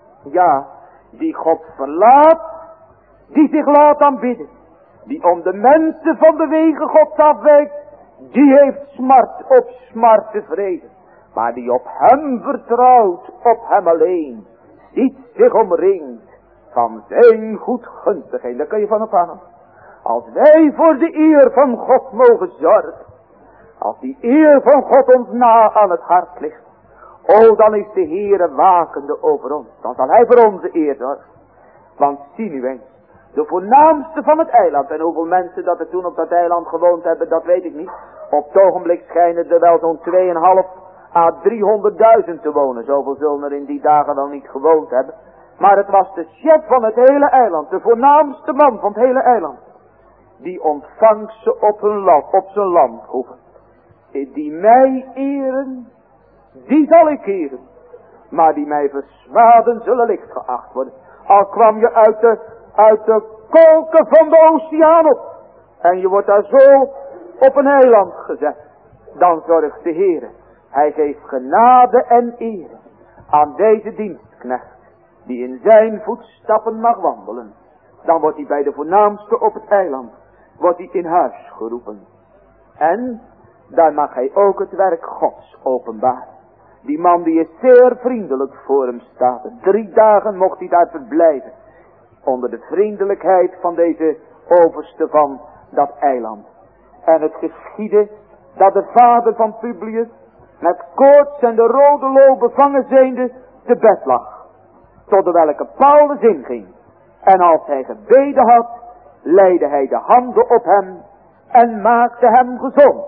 Ja, die God verlaat. Die zich laat aanbidden. Die om de mensen van de wegen Gods afwijkt. Die heeft smart op smart tevreden. Maar die op hem vertrouwt, op hem alleen. Ziet zich omringd van zijn goedgunstigheid. Daar kun je van op aan. Als wij voor de eer van God mogen zorgen. Als die eer van God ons na aan het hart ligt. O, dan is de Heere wakende over ons. Dan zal hij voor onze eer zorgen. Want zie nu eens. De voornaamste van het eiland. En hoeveel mensen dat er toen op dat eiland gewoond hebben, dat weet ik niet. Op het ogenblik schijnen er wel zo'n 2,5 à 300.000 te wonen. Zoveel zullen er in die dagen wel niet gewoond hebben. Maar het was de chef van het hele eiland. De voornaamste man van het hele eiland. Die ontvangt ze op zijn landhoeven. Die mij eren, die zal ik eren. Maar die mij versmaden zullen licht geacht worden. Al kwam je uit de kolken van de oceaan op. En je wordt daar zo op een eiland gezet. Dan zorgt de Heere. Hij geeft genade en eer aan deze dienstknecht. Die in zijn voetstappen mag wandelen. Dan wordt hij bij de voornaamste op het eiland. Wordt hij in huis geroepen. En daar mag hij ook het werk Gods openbaren. Die man die is zeer vriendelijk voor hem staat. 3 dagen mocht hij daar verblijven. Onder de vriendelijkheid van deze overste van dat eiland. En het geschiedde dat de vader van Publius met koorts en de rode loo bevangen zijnde te bed lag. Tot de welke Paulus inging. En als hij gebeden had, leidde hij de handen op hem en maakte hem gezond.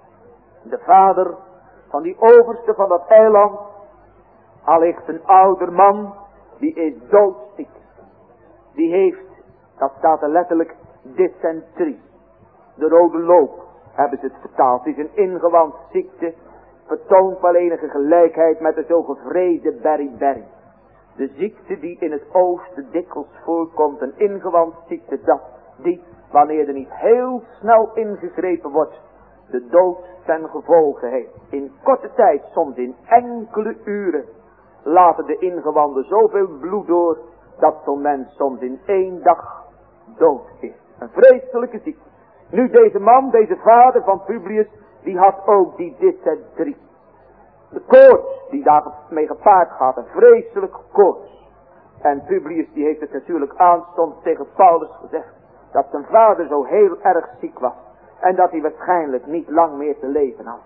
De vader van die overste van dat eiland, allicht een ouder man, die is doodziek. Die heeft, dat staat er letterlijk, dysenterie. De rode loop hebben ze het vertaald. Het is een ingewandziekte, vertoont wel enige gelijkheid met de zo gevreesde beriberi. De ziekte die in het oosten dikwijls voorkomt, een ingewandziekte die, wanneer er niet heel snel ingegrepen wordt, de dood ten gevolge heeft. In korte tijd, soms in enkele uren, laten de ingewanden zoveel bloed door, dat zo'n mens soms in 1 dag dood is. Een vreselijke ziekte. Nu deze man, deze vader van Publius, die had ook die dysenterie. De koorts die daarmee gepaard gaat, een vreselijke koorts. En Publius die heeft het natuurlijk aanstonds tegen Paulus gezegd, dat zijn vader zo heel erg ziek was. En dat hij waarschijnlijk niet lang meer te leven had.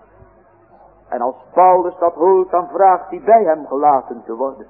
En als Paulus dat hoort, dan vraagt hij bij hem gelaten te worden.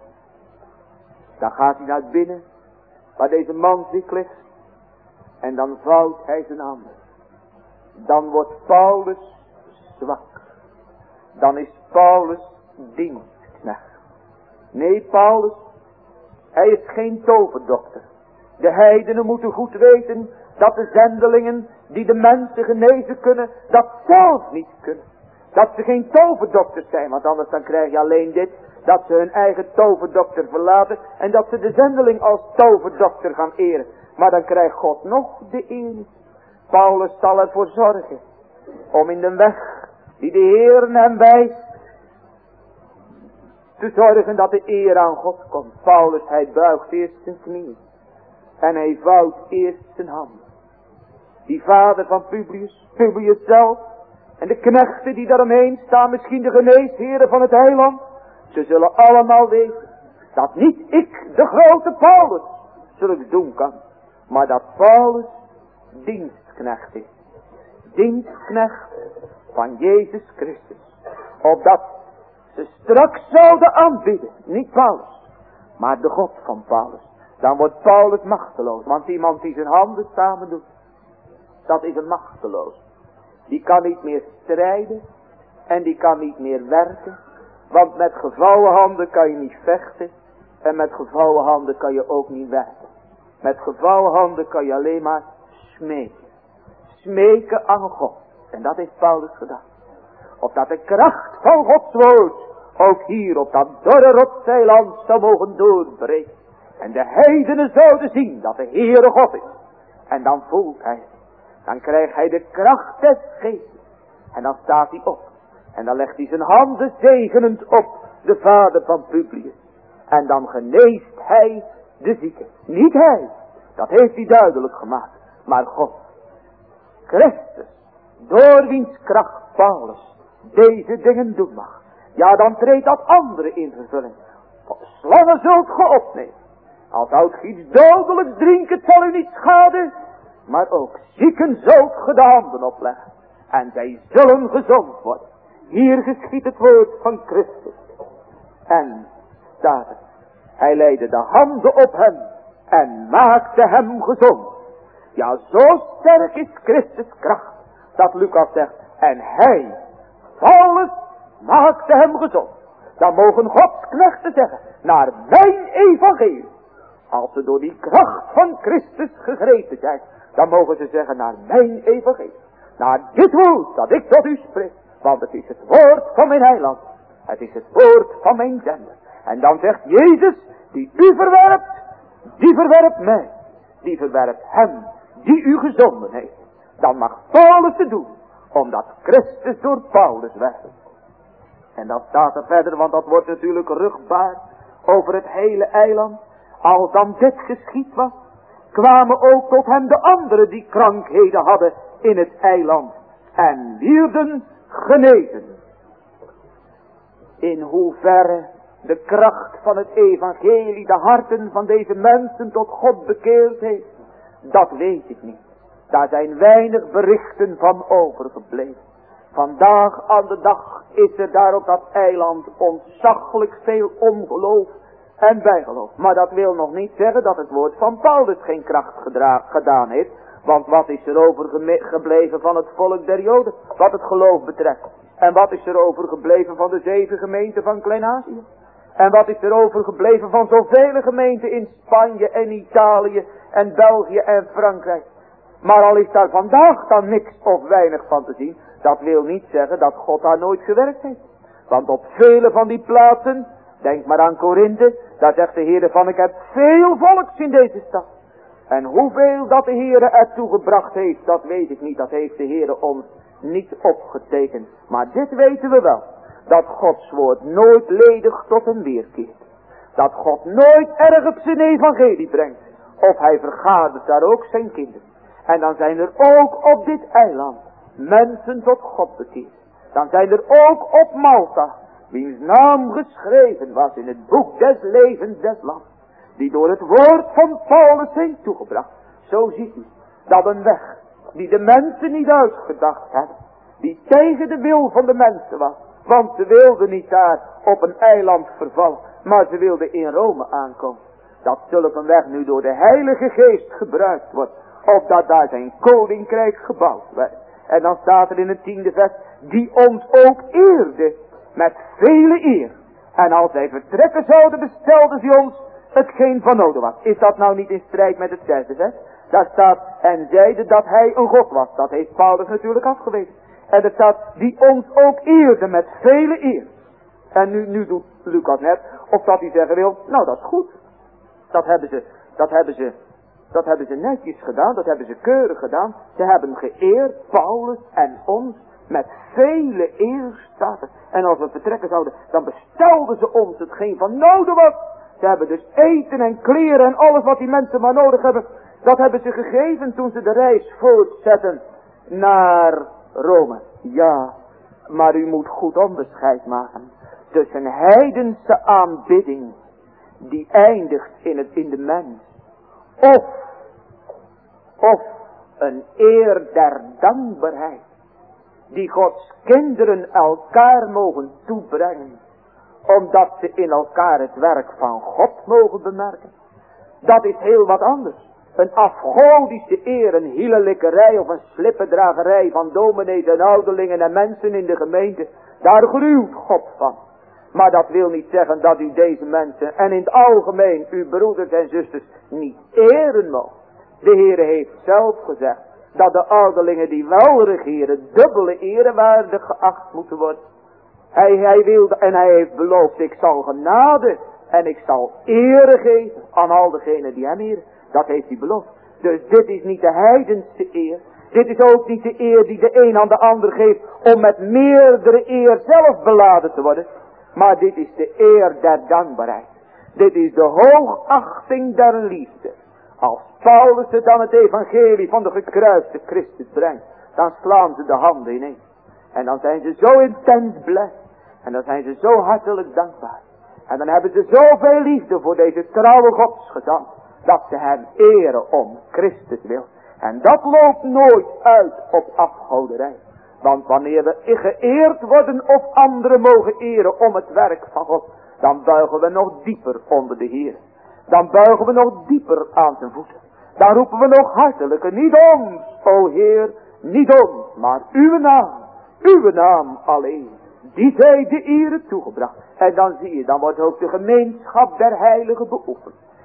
Dan gaat hij naar binnen, waar deze man ziek ligt. En dan vouwt hij zijn handen. Dan wordt Paulus zwak. Dan is Paulus dienstknecht. Nee, Paulus, hij is geen toverdokter. De heidenen moeten goed weten dat de zendelingen die de mensen genezen kunnen, dat zelf niet kunnen. Dat ze geen toverdokters zijn, want anders dan krijg je alleen dit, dat ze hun eigen toverdokter verlaten en dat ze de zendeling als toverdokter gaan eren. Maar dan krijgt God nog de eer. Paulus zal ervoor zorgen om in de weg die de Heer hem wijst, te zorgen dat de eer aan God komt. Paulus, hij buigt eerst zijn knieën en hij vouwt eerst zijn handen. Die vader van Publius zelf en de knechten die daaromheen staan, misschien de geneesheren van het eiland, ze zullen allemaal weten dat niet ik, de grote Paulus, zulks doen kan, maar dat Paulus dienstknecht is. Dienstknecht van Jezus Christus. Opdat ze straks zouden aanbidden, niet Paulus, maar de God van Paulus. Dan wordt Paulus machteloos, want iemand die zijn handen samen doet, dat is een machteloos. Die kan niet meer strijden en die kan niet meer werken. Want met gevouwen handen kan je niet vechten en met gevouwen handen kan je ook niet werken. Met gevouwen handen kan je alleen maar smeken. Smeken aan God. En dat heeft Paulus gedaan. Opdat de kracht van Gods woord ook hier op dat dorre rotseiland zou mogen doorbreken. En de heidenen zouden zien dat de Heere God is. En dan voelt hij. Dan krijgt hij de kracht des geestes. En dan staat hij op. En dan legt hij zijn handen zegenend op de vader van Publius. En dan geneest hij de zieke. Niet hij. Dat heeft hij duidelijk gemaakt. Maar God. Christus. Door wiens kracht Paulus deze dingen doen mag. Ja, dan treedt dat andere in vervulling. Slangen zult ge opnemen. Als houdt ge iets dodelijks drinken, het zal u niet schaden. Maar ook zieken zult ge de handen opleggen. En zij zullen gezond worden. Hier geschiet het woord van Christus. En staat het. Hij leidde de handen op hem. En maakte hem gezond. Ja, zo sterk is Christus kracht. Dat Lucas zegt. En hij, Paulus, maakte hem gezond. Dan mogen Gods knechten zeggen. Naar mijn evangelie. Als ze door die kracht van Christus gegrepen zijn, dan mogen ze zeggen naar mijn evangelie. Naar dit woord dat ik tot u spreek. Want het is het woord van mijn heiland. Het is het woord van mijn zender. En dan zegt Jezus, die u verwerpt, die verwerpt mij. Die verwerpt hem die u gezonden heeft. Dan mag Paulus het doen, omdat Christus door Paulus werkt. En dan staat er verder, want dat wordt natuurlijk ruchtbaar over het hele eiland. Als dan dit geschied was, kwamen ook tot hem de anderen die krankheden hadden in het eiland. En wierden genezen. In hoeverre de kracht van het evangelie de harten van deze mensen tot God bekeerd heeft, dat weet ik niet. Daar zijn weinig berichten van overgebleven. Vandaag aan de dag is er daar op dat eiland ontzaglijk veel ongeloof en bijgeloof. Maar dat wil nog niet zeggen dat het woord van Paulus geen kracht gedaan heeft. Want wat is er overgebleven van het volk der Joden, wat het geloof betreft? En wat is er overgebleven van de 7 gemeenten van Klein-Azië? En wat is er overgebleven van zoveel gemeenten in Spanje en Italië en België en Frankrijk? Maar al is daar vandaag dan niks of weinig van te zien, dat wil niet zeggen dat God daar nooit gewerkt heeft. Want op vele van die plaatsen, denk maar aan Korinthe, daar zegt de Heer van ik heb veel volks in deze stad. En hoeveel dat de Heer ertoe gebracht heeft, dat weet ik niet, dat heeft de Heer ons niet opgetekend. Maar dit weten we wel, dat Gods woord nooit ledig tot hem weerkeert. Dat God nooit erg op zijn evangelie brengt, of hij vergadert daar ook zijn kinderen. En dan zijn er ook op dit eiland mensen tot God bekeerd. Dan zijn er ook op Malta, wiens naam geschreven was in het boek des levens des lands, die door het woord van Paulus zijn toegebracht. Zo ziet u dat een weg die de mensen niet uitgedacht hebben, die tegen de wil van de mensen was. Want ze wilden niet daar op een eiland vervallen, maar ze wilden in Rome aankomen. Dat zulk een weg nu door de Heilige Geest gebruikt wordt, opdat daar zijn koninkrijk gebouwd werd. En dan staat er in het 10e vers, die ons ook eerde met vele eer. En als wij vertrekken zouden, bestelden ze ons hetgeen van nodig was. Is dat nou niet in strijd met het 6e vers? Daar staat, en zeide dat hij een God was. Dat heeft Paulus natuurlijk afgewezen. En er staat, die ons ook eerde met vele eer. En nu doet Lucas net, of dat hij zeggen wil, nou dat is goed. Dat hebben ze netjes gedaan, dat hebben ze keurig gedaan. Ze hebben geëerd, Paulus en ons, met vele eer staat er. En als we vertrekken zouden, dan bestelden ze ons hetgeen van nodig was. Ze hebben dus eten en kleren en alles wat die mensen maar nodig hebben, dat hebben ze gegeven toen ze de reis voortzetten naar Rome. Ja, maar u moet goed onderscheid maken tussen heidense aanbidding, die eindigt in de mens, of een eer der dankbaarheid, die Gods kinderen elkaar mogen toebrengen, omdat ze in elkaar het werk van God mogen bemerken. Dat is heel wat anders. Een afgodische eer, een hielelikkerij of een slippendragerij van dominees en ouderlingen en mensen in de gemeente, daar gruwt God van. Maar dat wil niet zeggen dat u deze mensen en in het algemeen uw broeders en zusters niet eren mag. De Heere heeft zelf gezegd dat de ouderlingen die wel regeren dubbele erewaardig geacht moeten worden. Hij wilde en hij heeft beloofd, ik zal genade en ik zal ere geven aan al degenen die hem eren. Dat heeft hij beloofd. Dus dit is niet de heidense eer. Dit is ook niet de eer die de een aan de ander geeft om met meerdere eer zelf beladen te worden. Maar dit is de eer der dankbaarheid. Dit is de hoogachting der liefde. Als Paulus het dan het evangelie van de gekruiste Christus brengt, dan slaan ze de handen ineen. En dan zijn ze zo intens blij. En dan zijn ze zo hartelijk dankbaar. En dan hebben ze zoveel liefde voor deze trouwe godsgezant, dat ze hem eren om Christus wil. En dat loopt nooit uit op afgoderij. Want wanneer we geëerd worden of anderen mogen eren om het werk van God, dan buigen we nog dieper onder de Heer. Dan buigen we nog dieper aan zijn voeten. Dan roepen we nog hartelijker, niet ons, o Heer, niet ons, maar uw naam alleen. Die zij de ere toegebracht. En dan zie je, dan wordt ook de gemeenschap der heiligen beoefend.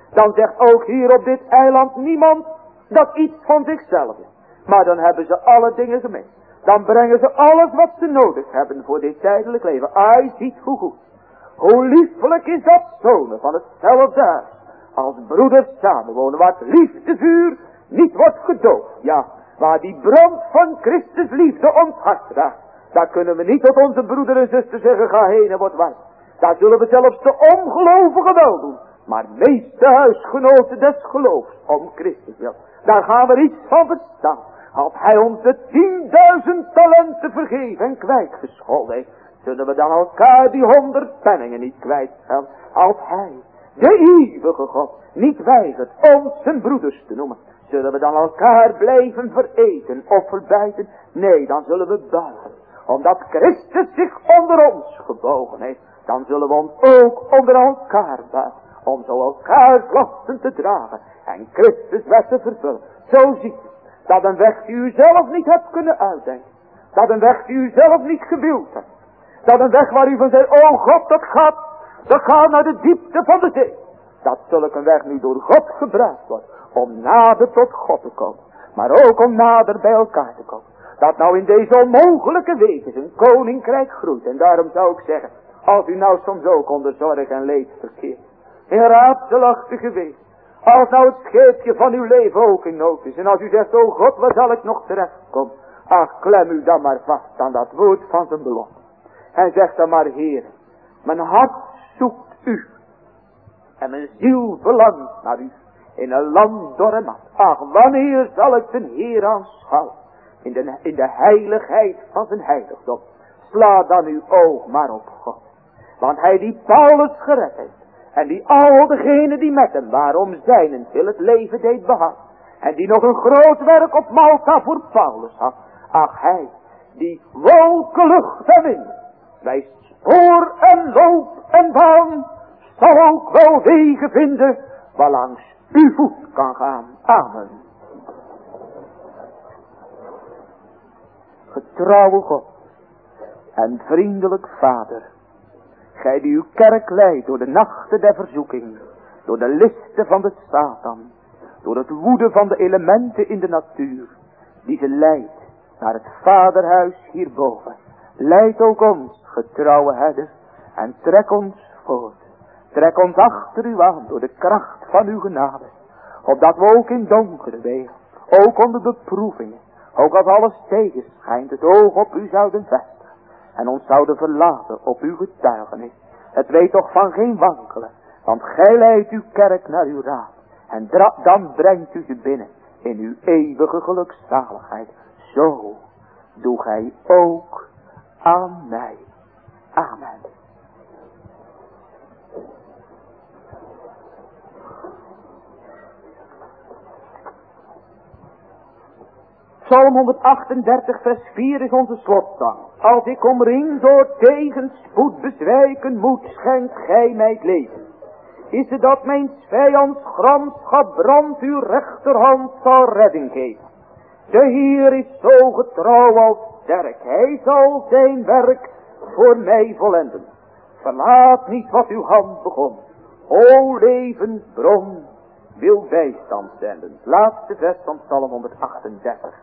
Dan zegt ook hier op dit eiland niemand dat iets van zichzelf is. Maar dan hebben ze alle dingen gemeen. Dan brengen ze alles wat ze nodig hebben voor dit tijdelijk leven. Ai, ziet hoe goed. Hoe liefelijk is dat zonen van hetzelfde huis. Als broeders samenwonen, waar het liefdevuur niet wordt gedoofd. Ja, waar die brand van Christus liefde ons hart draagt. Daar kunnen we niet tot onze broeder en zuster zeggen, ga heen en word warm. Daar zullen we zelfs de ongelovigen wel doen. Maar meeste huisgenoten des geloofs, om Christus wil. Daar gaan we iets van verstaan. Als hij ons de 10.000 talenten vergeven en kwijtgescholden heeft, zullen we dan elkaar die 100 penningen niet kwijtschelden. Als hij, de eeuwige God, niet weigert ons zijn broeders te noemen, zullen we dan elkaar blijven vereten of verbijten? Nee, dan zullen we buigen. Omdat Christus zich onder ons gebogen heeft, dan zullen we ons ook onder elkaar buigen. Om zo elkaar lasten te dragen en Christus wet te vervullen. Zo ziet u dat een weg die u zelf niet hebt kunnen uitdenken. Dat een weg die u zelf niet gewild hebt. Dat een weg waar u van zei, oh God, dat gaat naar de diepte van de zee. Dat zulke een weg nu door God gebruikt wordt. Om nader tot God te komen. Maar ook om nader bij elkaar te komen. Dat nou in deze onmogelijke wegen een koninkrijk groeit. En daarom zou ik zeggen, als u nou soms ook onder zorg en leed verkeert. In raadselachtige wegen. Als nou het scheepje van uw leven ook in nood is. En als u zegt, oh God, waar zal ik nog terechtkomen? Ach, klem u dan maar vast aan dat woord van zijn belofte. En zeg dan maar, Heer, mijn hart zoekt u. En mijn ziel verlangt naar u. In een land door en nacht. Ach, wanneer zal ik de Heer aanschouwen? In de heiligheid van zijn heiligdom. Sla dan uw oog maar op God. Want hij die Paulus gered heeft. En die al degenen die met hem waren om zijnentwil het leven deed behouden. En die nog een groot werk op Malta voor Paulus had. Ach, hij die wolken, lucht en wind bij spoor en loop en baan zal ook wel wegen vinden waarlangs uw voet kan gaan. Amen. Getrouwe God en vriendelijk Vader, gij die uw kerk leidt door de nachten der verzoeking, door de listen van de Satan, door het woeden van de elementen in de natuur, die ze leidt naar het vaderhuis hierboven. Leid ook ons, getrouwe herder, en trek ons voort. Trek ons achter u aan door de kracht van uw genade, opdat we ook in donkere wegen, ook onder beproevingen, ook als alles tegenschijnt, het oog op u zouden vestigen en ons zouden verlaten op uw getuigenis. Het weet toch van geen wankelen, want gij leidt uw kerk naar uw raad en dan brengt u ze binnen in uw eeuwige gelukzaligheid. Zo doe gij ook aan mij. Amen. Psalm 138 vers 4 is onze slotzang. Als ik omringd door tegenspoed bezwijken moet, schenkt gij mij het leven. Is het dat mijn vijands gramschap brandt, uw rechterhand zal redding geven. De Heer is zo getrouw als sterk, hij zal zijn werk voor mij vollenden. Verlaat niet wat uw hand begon, o levensbron wil bijstand zenden. Het laatste vers van Psalm 138.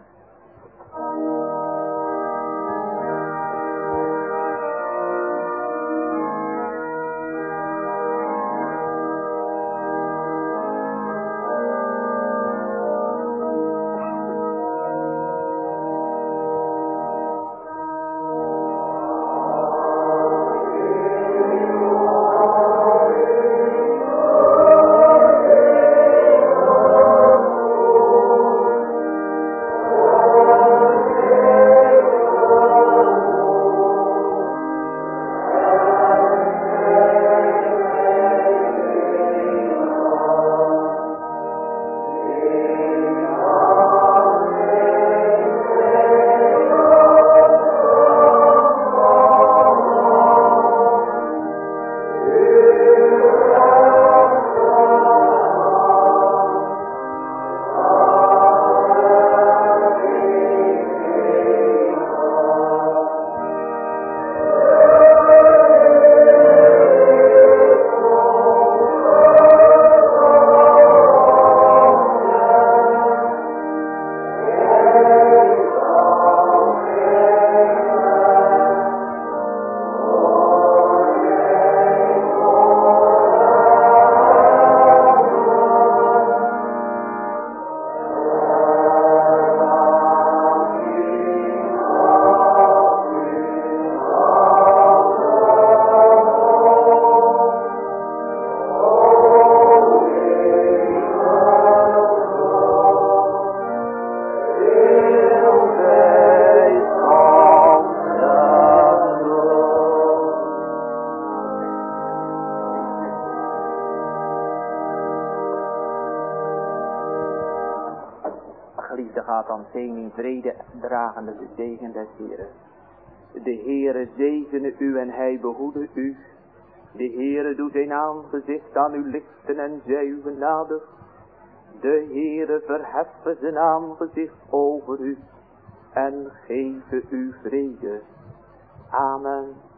geliefde, gaat dan zingen in vrede dragende de zegen des Heeren. De Heere zegene u en hij behoede u. De Heere doet zijn aangezicht aan u lichten en zij u genadig. De Heere verheffen zijn aangezicht over u en geven u vrede. Amen.